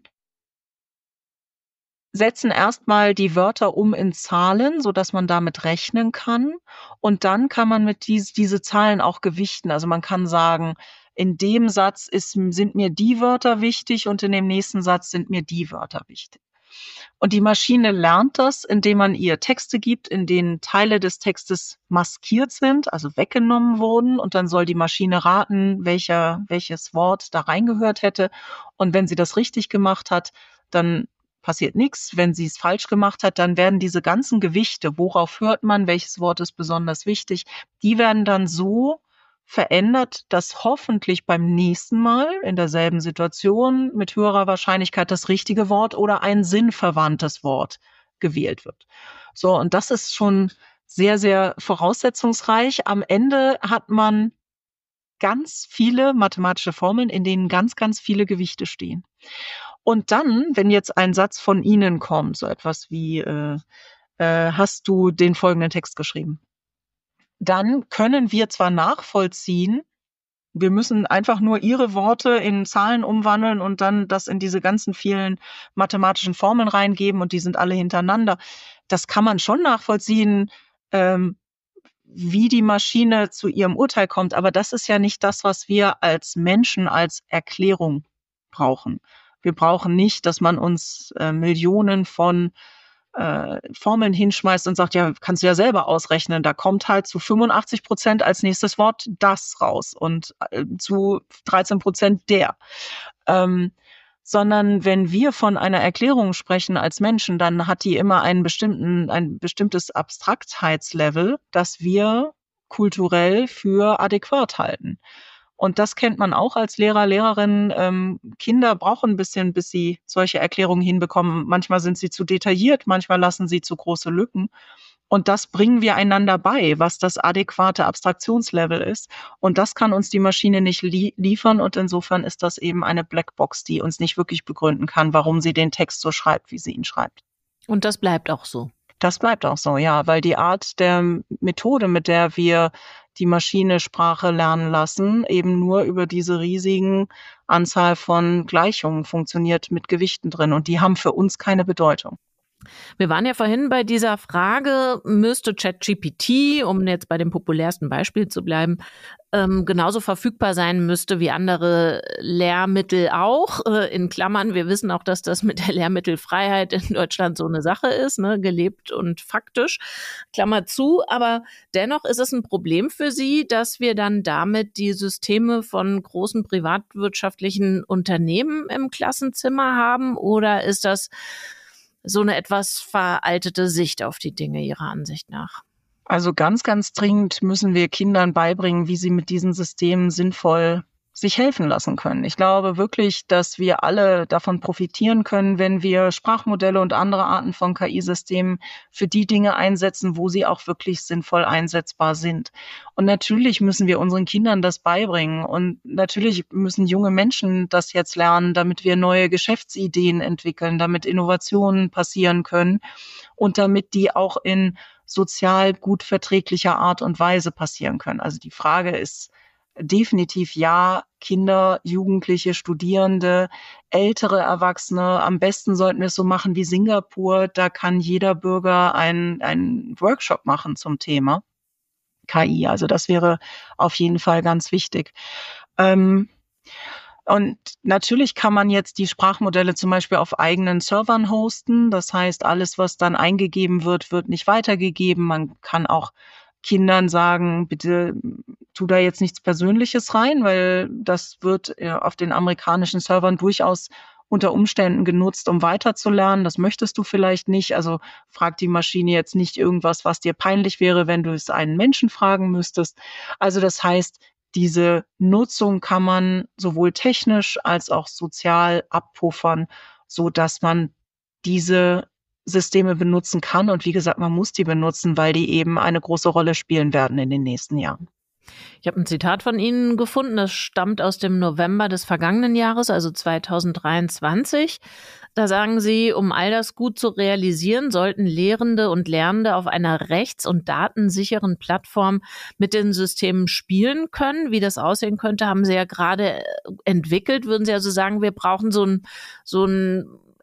setzen erstmal die Wörter um in Zahlen, so dass man damit rechnen kann. Und dann kann man mit dies, diese Zahlen auch gewichten. Also man kann sagen, in dem Satz ist, sind mir die Wörter wichtig und in dem nächsten Satz sind mir die Wörter wichtig. Und die Maschine lernt das, indem man ihr Texte gibt, in denen Teile des Textes maskiert sind, also weggenommen wurden. Und dann soll die Maschine raten, welcher, welches Wort da reingehört hätte. Und wenn sie das richtig gemacht hat, dann passiert nichts. Wenn sie es falsch gemacht hat, dann werden diese ganzen Gewichte, worauf hört man, welches Wort ist besonders wichtig, die werden dann so verändert, dass hoffentlich beim nächsten Mal in derselben Situation mit höherer Wahrscheinlichkeit das richtige Wort oder ein sinnverwandtes Wort gewählt wird. So, und das ist schon sehr, sehr voraussetzungsreich. Am Ende hat man ganz viele mathematische Formeln, in denen ganz, ganz viele Gewichte stehen. Und dann, wenn jetzt ein Satz von Ihnen kommt, so etwas wie, äh, äh, hast du den folgenden Text geschrieben? Dann können wir zwar nachvollziehen, wir müssen einfach nur Ihre Worte in Zahlen umwandeln und dann das in diese ganzen vielen mathematischen Formeln reingeben und die sind alle hintereinander. Das kann man schon nachvollziehen, ähm, wie die Maschine zu ihrem Urteil kommt, aber das ist ja nicht das, was wir als Menschen als Erklärung brauchen. Wir brauchen nicht, dass man uns äh, Millionen von äh, Formeln hinschmeißt und sagt, ja, kannst du ja selber ausrechnen. Da kommt halt zu fünfundachtzig Prozent als nächstes Wort das raus und äh, zu dreizehn Prozent der. Ähm, sondern wenn wir von einer Erklärung sprechen als Menschen, dann hat die immer einen bestimmten, ein bestimmtes Abstraktheitslevel, das wir kulturell für adäquat halten. Und das kennt man auch als Lehrer, Lehrerin. Ähm, Kinder brauchen ein bisschen, bis sie solche Erklärungen hinbekommen. Manchmal sind sie zu detailliert, manchmal lassen sie zu große Lücken. Und das bringen wir einander bei, was das adäquate Abstraktionslevel ist. Und das kann uns die Maschine nicht li- liefern. Und insofern ist das eben eine Blackbox, die uns nicht wirklich begründen kann, warum sie den Text so schreibt, wie sie ihn schreibt. Und das bleibt auch so. Das bleibt auch so, ja, weil die Art der Methode, mit der wir die Maschine Sprache lernen lassen, eben nur über diese riesigen Anzahl von Gleichungen funktioniert mit Gewichten drin. Und die haben für uns keine Bedeutung. Wir waren ja vorhin bei dieser Frage, müsste ChatGPT, um jetzt bei dem populärsten Beispiel zu bleiben, ähm, genauso verfügbar sein müsste wie andere Lehrmittel auch. Äh, in Klammern, wir wissen auch, dass das mit der Lehrmittelfreiheit in Deutschland so eine Sache ist, ne, gelebt und faktisch, Klammer zu. Aber dennoch ist es ein Problem für Sie, dass wir dann damit die Systeme von großen privatwirtschaftlichen Unternehmen im Klassenzimmer haben? Oder ist das so eine etwas veraltete Sicht auf die Dinge Ihrer Ansicht nach? Also ganz, ganz dringend müssen wir Kindern beibringen, wie sie mit diesen Systemen sinnvoll sich helfen lassen können. Ich glaube wirklich, dass wir alle davon profitieren können, wenn wir Sprachmodelle und andere Arten von K I-Systemen für die Dinge einsetzen, wo sie auch wirklich sinnvoll einsetzbar sind. Und natürlich müssen wir unseren Kindern das beibringen. Und natürlich müssen junge Menschen das jetzt lernen, damit wir neue Geschäftsideen entwickeln, damit Innovationen passieren können und damit die auch in sozial gut verträglicher Art und Weise passieren können. Also die Frage ist definitiv ja, Kinder, Jugendliche, Studierende, ältere Erwachsene. Am besten sollten wir es so machen wie Singapur. Da kann jeder Bürger einen, einen Workshop machen zum Thema K I. Also das wäre auf jeden Fall ganz wichtig. Ähm, Und natürlich kann man jetzt die Sprachmodelle zum Beispiel auf eigenen Servern hosten. Das heißt, alles, was dann eingegeben wird, wird nicht weitergegeben. Man kann auch Kindern sagen, bitte tu da jetzt nichts Persönliches rein, weil das wird auf den amerikanischen Servern durchaus unter Umständen genutzt, um weiterzulernen. Das möchtest du vielleicht nicht. Also frag die Maschine jetzt nicht irgendwas, was dir peinlich wäre, wenn du es einen Menschen fragen müsstest. Also das heißt, diese Nutzung kann man sowohl technisch als auch sozial abpuffern, so dass man diese Systeme benutzen kann. Und wie gesagt, man muss die benutzen, weil die eben eine große Rolle spielen werden in den nächsten Jahren. Ich habe ein Zitat von Ihnen gefunden, das stammt aus dem November des vergangenen Jahres, also zweitausenddreiundzwanzig. Da sagen Sie, um all das gut zu realisieren, sollten Lehrende und Lernende auf einer rechts- und datensicheren Plattform mit den Systemen spielen können. Wie das aussehen könnte, haben Sie ja gerade entwickelt. Würden Sie also sagen, wir brauchen so ein, so ein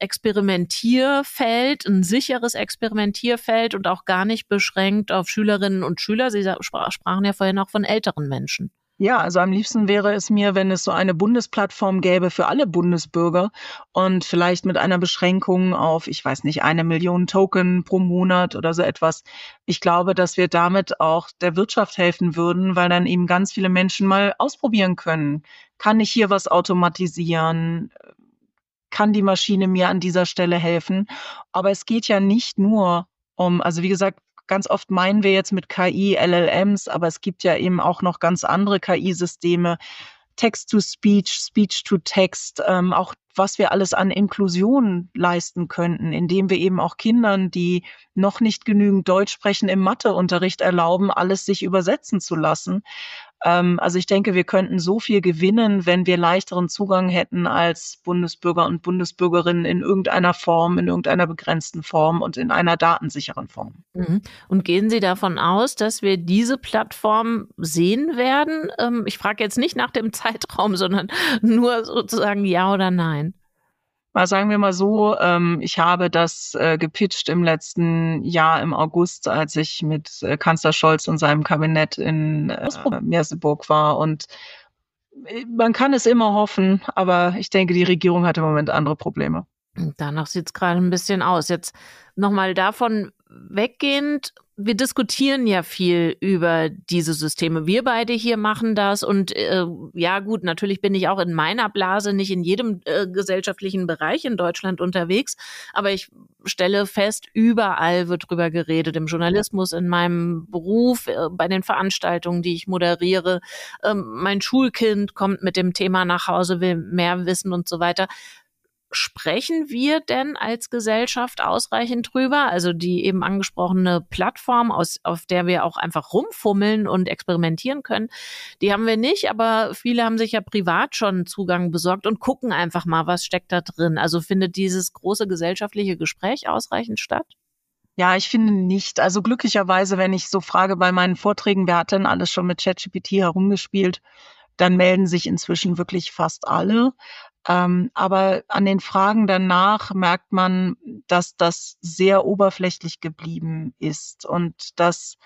Experimentierfeld, ein sicheres Experimentierfeld und auch gar nicht beschränkt auf Schülerinnen und Schüler. Sie sprachen ja vorhin auch von älteren Menschen. Ja, also am liebsten wäre es mir, wenn es so eine Bundesplattform gäbe für alle Bundesbürger und vielleicht mit einer Beschränkung auf, ich weiß nicht, eine Million Token pro Monat oder so etwas. Ich glaube, dass wir damit auch der Wirtschaft helfen würden, weil dann eben ganz viele Menschen mal ausprobieren können. Kann ich hier was automatisieren? Kann die Maschine mir an dieser Stelle helfen? Aber es geht ja nicht nur um, also wie gesagt, ganz oft meinen wir jetzt mit K I L L Ms, aber es gibt ja eben auch noch ganz andere K I-Systeme, Text-to-Speech, Speech-to-Text, ähm, auch was wir alles an Inklusion leisten könnten, indem wir eben auch Kindern, die noch nicht genügend Deutsch sprechen, im Matheunterricht erlauben, alles sich übersetzen zu lassen. Ähm, also ich denke, wir könnten so viel gewinnen, wenn wir leichteren Zugang hätten als Bundesbürger und Bundesbürgerinnen in irgendeiner Form, in irgendeiner begrenzten Form und in einer datensicheren Form. Mhm. Und gehen Sie davon aus, dass wir diese Plattform sehen werden? Ähm, ich frage jetzt nicht nach dem Zeitraum, sondern nur sozusagen ja oder nein. Mal sagen wir mal so, ähm, ich habe das äh, gepitcht im letzten Jahr im August, als ich mit äh, Kanzler Scholz und seinem Kabinett in äh, Merseburg war. Und äh, man kann es immer hoffen, aber ich denke, die Regierung hat im Moment andere Probleme. Danach sieht es gerade ein bisschen aus. Jetzt nochmal davon weggehend, wir diskutieren ja viel über diese Systeme. Wir beide hier machen das und äh, ja gut, natürlich bin ich auch in meiner Blase nicht in jedem äh, gesellschaftlichen Bereich in Deutschland unterwegs, aber ich stelle fest, überall wird drüber geredet, im Journalismus, in meinem Beruf, äh, bei den Veranstaltungen, die ich moderiere. Ähm, mein Schulkind kommt mit dem Thema nach Hause, will mehr wissen und so weiter. Sprechen wir denn als Gesellschaft ausreichend drüber? Also die eben angesprochene Plattform, aus, auf der wir auch einfach rumfummeln und experimentieren können, die haben wir nicht, aber viele haben sich ja privat schon Zugang besorgt und gucken einfach mal, was steckt da drin. Also findet dieses große gesellschaftliche Gespräch ausreichend statt? Ja, ich finde nicht. Also glücklicherweise, wenn ich so frage bei meinen Vorträgen, wer hat denn alles schon mit ChatGPT herumgespielt, dann melden sich inzwischen wirklich fast alle. Ähm, aber an den Fragen danach merkt man, dass das sehr oberflächlich geblieben ist und dass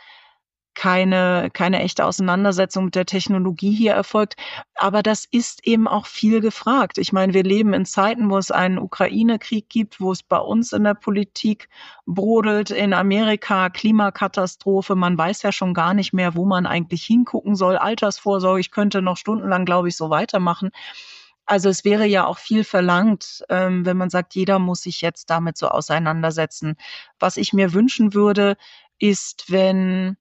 keine, keine echte Auseinandersetzung mit der Technologie hier erfolgt. Aber das ist eben auch viel gefragt. Ich meine, wir leben in Zeiten, wo es einen Ukraine-Krieg gibt, wo es bei uns in der Politik brodelt, in Amerika Klimakatastrophe. Man weiß ja schon gar nicht mehr, wo man eigentlich hingucken soll. Altersvorsorge, ich könnte noch stundenlang, glaube ich, so weitermachen. Also es wäre ja auch viel verlangt, ähm, wenn man sagt, jeder muss sich jetzt damit so auseinandersetzen. Was ich mir wünschen würde, ist, wenn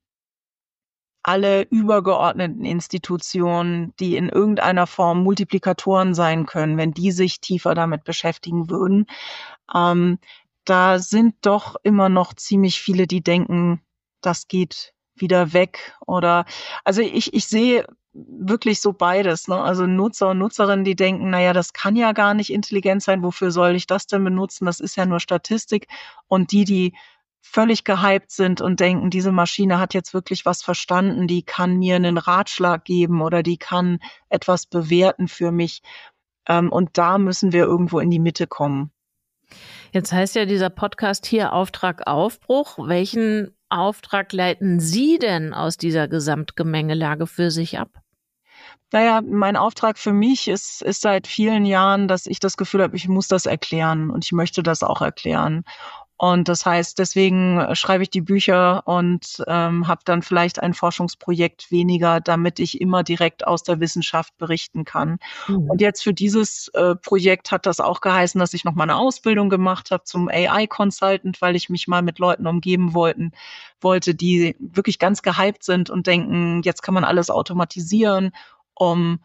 alle übergeordneten Institutionen, die in irgendeiner Form Multiplikatoren sein können, wenn die sich tiefer damit beschäftigen würden. Ähm, da sind doch immer noch ziemlich viele, die denken, das geht wieder weg. Oder also ich, ich sehe wirklich so beides, ne? Also Nutzer und Nutzerinnen, die denken, naja, das kann ja gar nicht intelligent sein, wofür soll ich das denn benutzen? Das ist ja nur Statistik. Und die, die völlig gehypt sind und denken, diese Maschine hat jetzt wirklich was verstanden, die kann mir einen Ratschlag geben oder die kann etwas bewerten für mich. Und da müssen wir irgendwo in die Mitte kommen. Jetzt heißt ja dieser Podcast hier Auftrag Aufbruch. Welchen Auftrag leiten Sie denn aus dieser Gesamtgemengelage für sich ab? Naja, mein Auftrag für mich ist, ist seit vielen Jahren, dass ich das Gefühl habe, ich muss das erklären und ich möchte das auch erklären. Und das heißt, deswegen schreibe ich die Bücher und ähm, habe dann vielleicht ein Forschungsprojekt weniger, damit ich immer direkt aus der Wissenschaft berichten kann. Mhm. Und jetzt für dieses äh, Projekt hat das auch geheißen, dass ich noch mal eine Ausbildung gemacht habe zum A I-Consultant, weil ich mich mal mit Leuten umgeben wollten, wollte, die wirklich ganz gehypt sind und denken, jetzt kann man alles automatisieren, um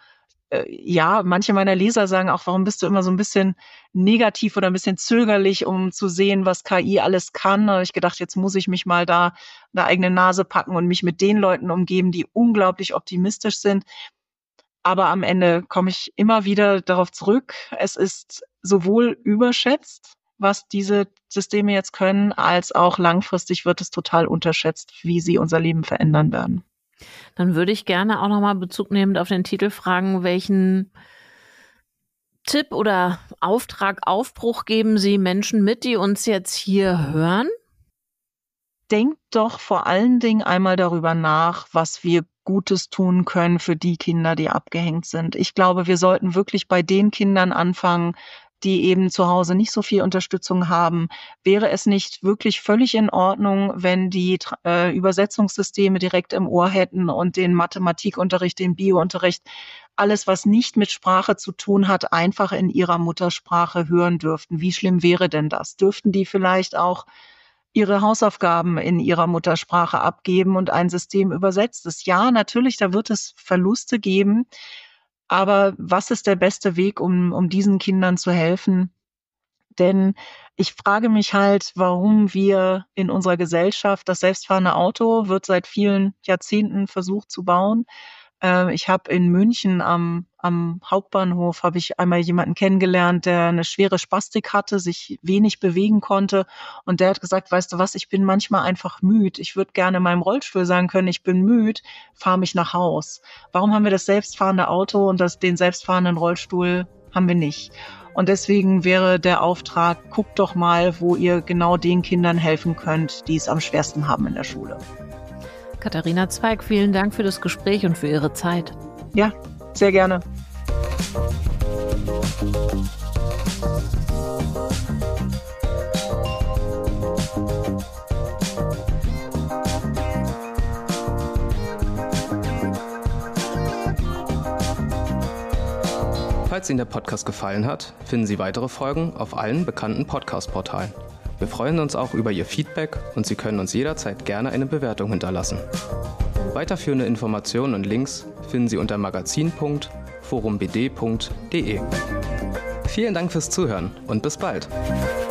ja, manche meiner Leser sagen auch, warum bist du immer so ein bisschen negativ oder ein bisschen zögerlich, um zu sehen, was K I alles kann. Da habe ich gedacht, jetzt muss ich mich mal da eine eigene Nase packen und mich mit den Leuten umgeben, die unglaublich optimistisch sind. Aber am Ende komme ich immer wieder darauf zurück. Es ist sowohl überschätzt, was diese Systeme jetzt können, als auch langfristig wird es total unterschätzt, wie sie unser Leben verändern werden. Dann würde ich gerne auch nochmal Bezug nehmend auf den Titel fragen, welchen Tipp oder Auftrag, Aufbruch geben Sie Menschen mit, die uns jetzt hier hören? Denkt doch vor allen Dingen einmal darüber nach, was wir Gutes tun können für die Kinder, die abgehängt sind. Ich glaube, wir sollten wirklich bei den Kindern anfangen, die eben zu Hause nicht so viel Unterstützung haben. Wäre es nicht wirklich völlig in Ordnung, wenn die äh, Übersetzungssysteme direkt im Ohr hätten und den Mathematikunterricht, den Biounterricht, alles, was nicht mit Sprache zu tun hat, einfach in ihrer Muttersprache hören dürften? Wie schlimm wäre denn das? Dürften die vielleicht auch ihre Hausaufgaben in ihrer Muttersprache abgeben und ein System übersetzt es? Ja, natürlich, da wird es Verluste geben. Aber was ist der beste Weg, um, um diesen Kindern zu helfen? Denn ich frage mich halt, warum wir in unserer Gesellschaft, das selbstfahrende Auto wird seit vielen Jahrzehnten versucht zu bauen. Äh, ich habe in München am, am Hauptbahnhof habe ich einmal jemanden kennengelernt, der eine schwere Spastik hatte, sich wenig bewegen konnte. Und der hat gesagt, weißt du was, ich bin manchmal einfach müde. Ich würde gerne in meinem Rollstuhl sagen können, ich bin müde, fahr mich nach Haus. Warum haben wir das selbstfahrende Auto und das, den selbstfahrenden Rollstuhl haben wir nicht? Und deswegen wäre der Auftrag, guckt doch mal, wo ihr genau den Kindern helfen könnt, die es am schwersten haben in der Schule. Katharina Zweig, vielen Dank für das Gespräch und für Ihre Zeit. Ja, sehr gerne. Falls Ihnen der Podcast gefallen hat, finden Sie weitere Folgen auf allen bekannten Podcast-Portalen. Wir freuen uns auch über Ihr Feedback und Sie können uns jederzeit gerne eine Bewertung hinterlassen. Weiterführende Informationen und Links finden Sie unter magazin punkt forum b d punkt d e. Vielen Dank fürs Zuhören und bis bald.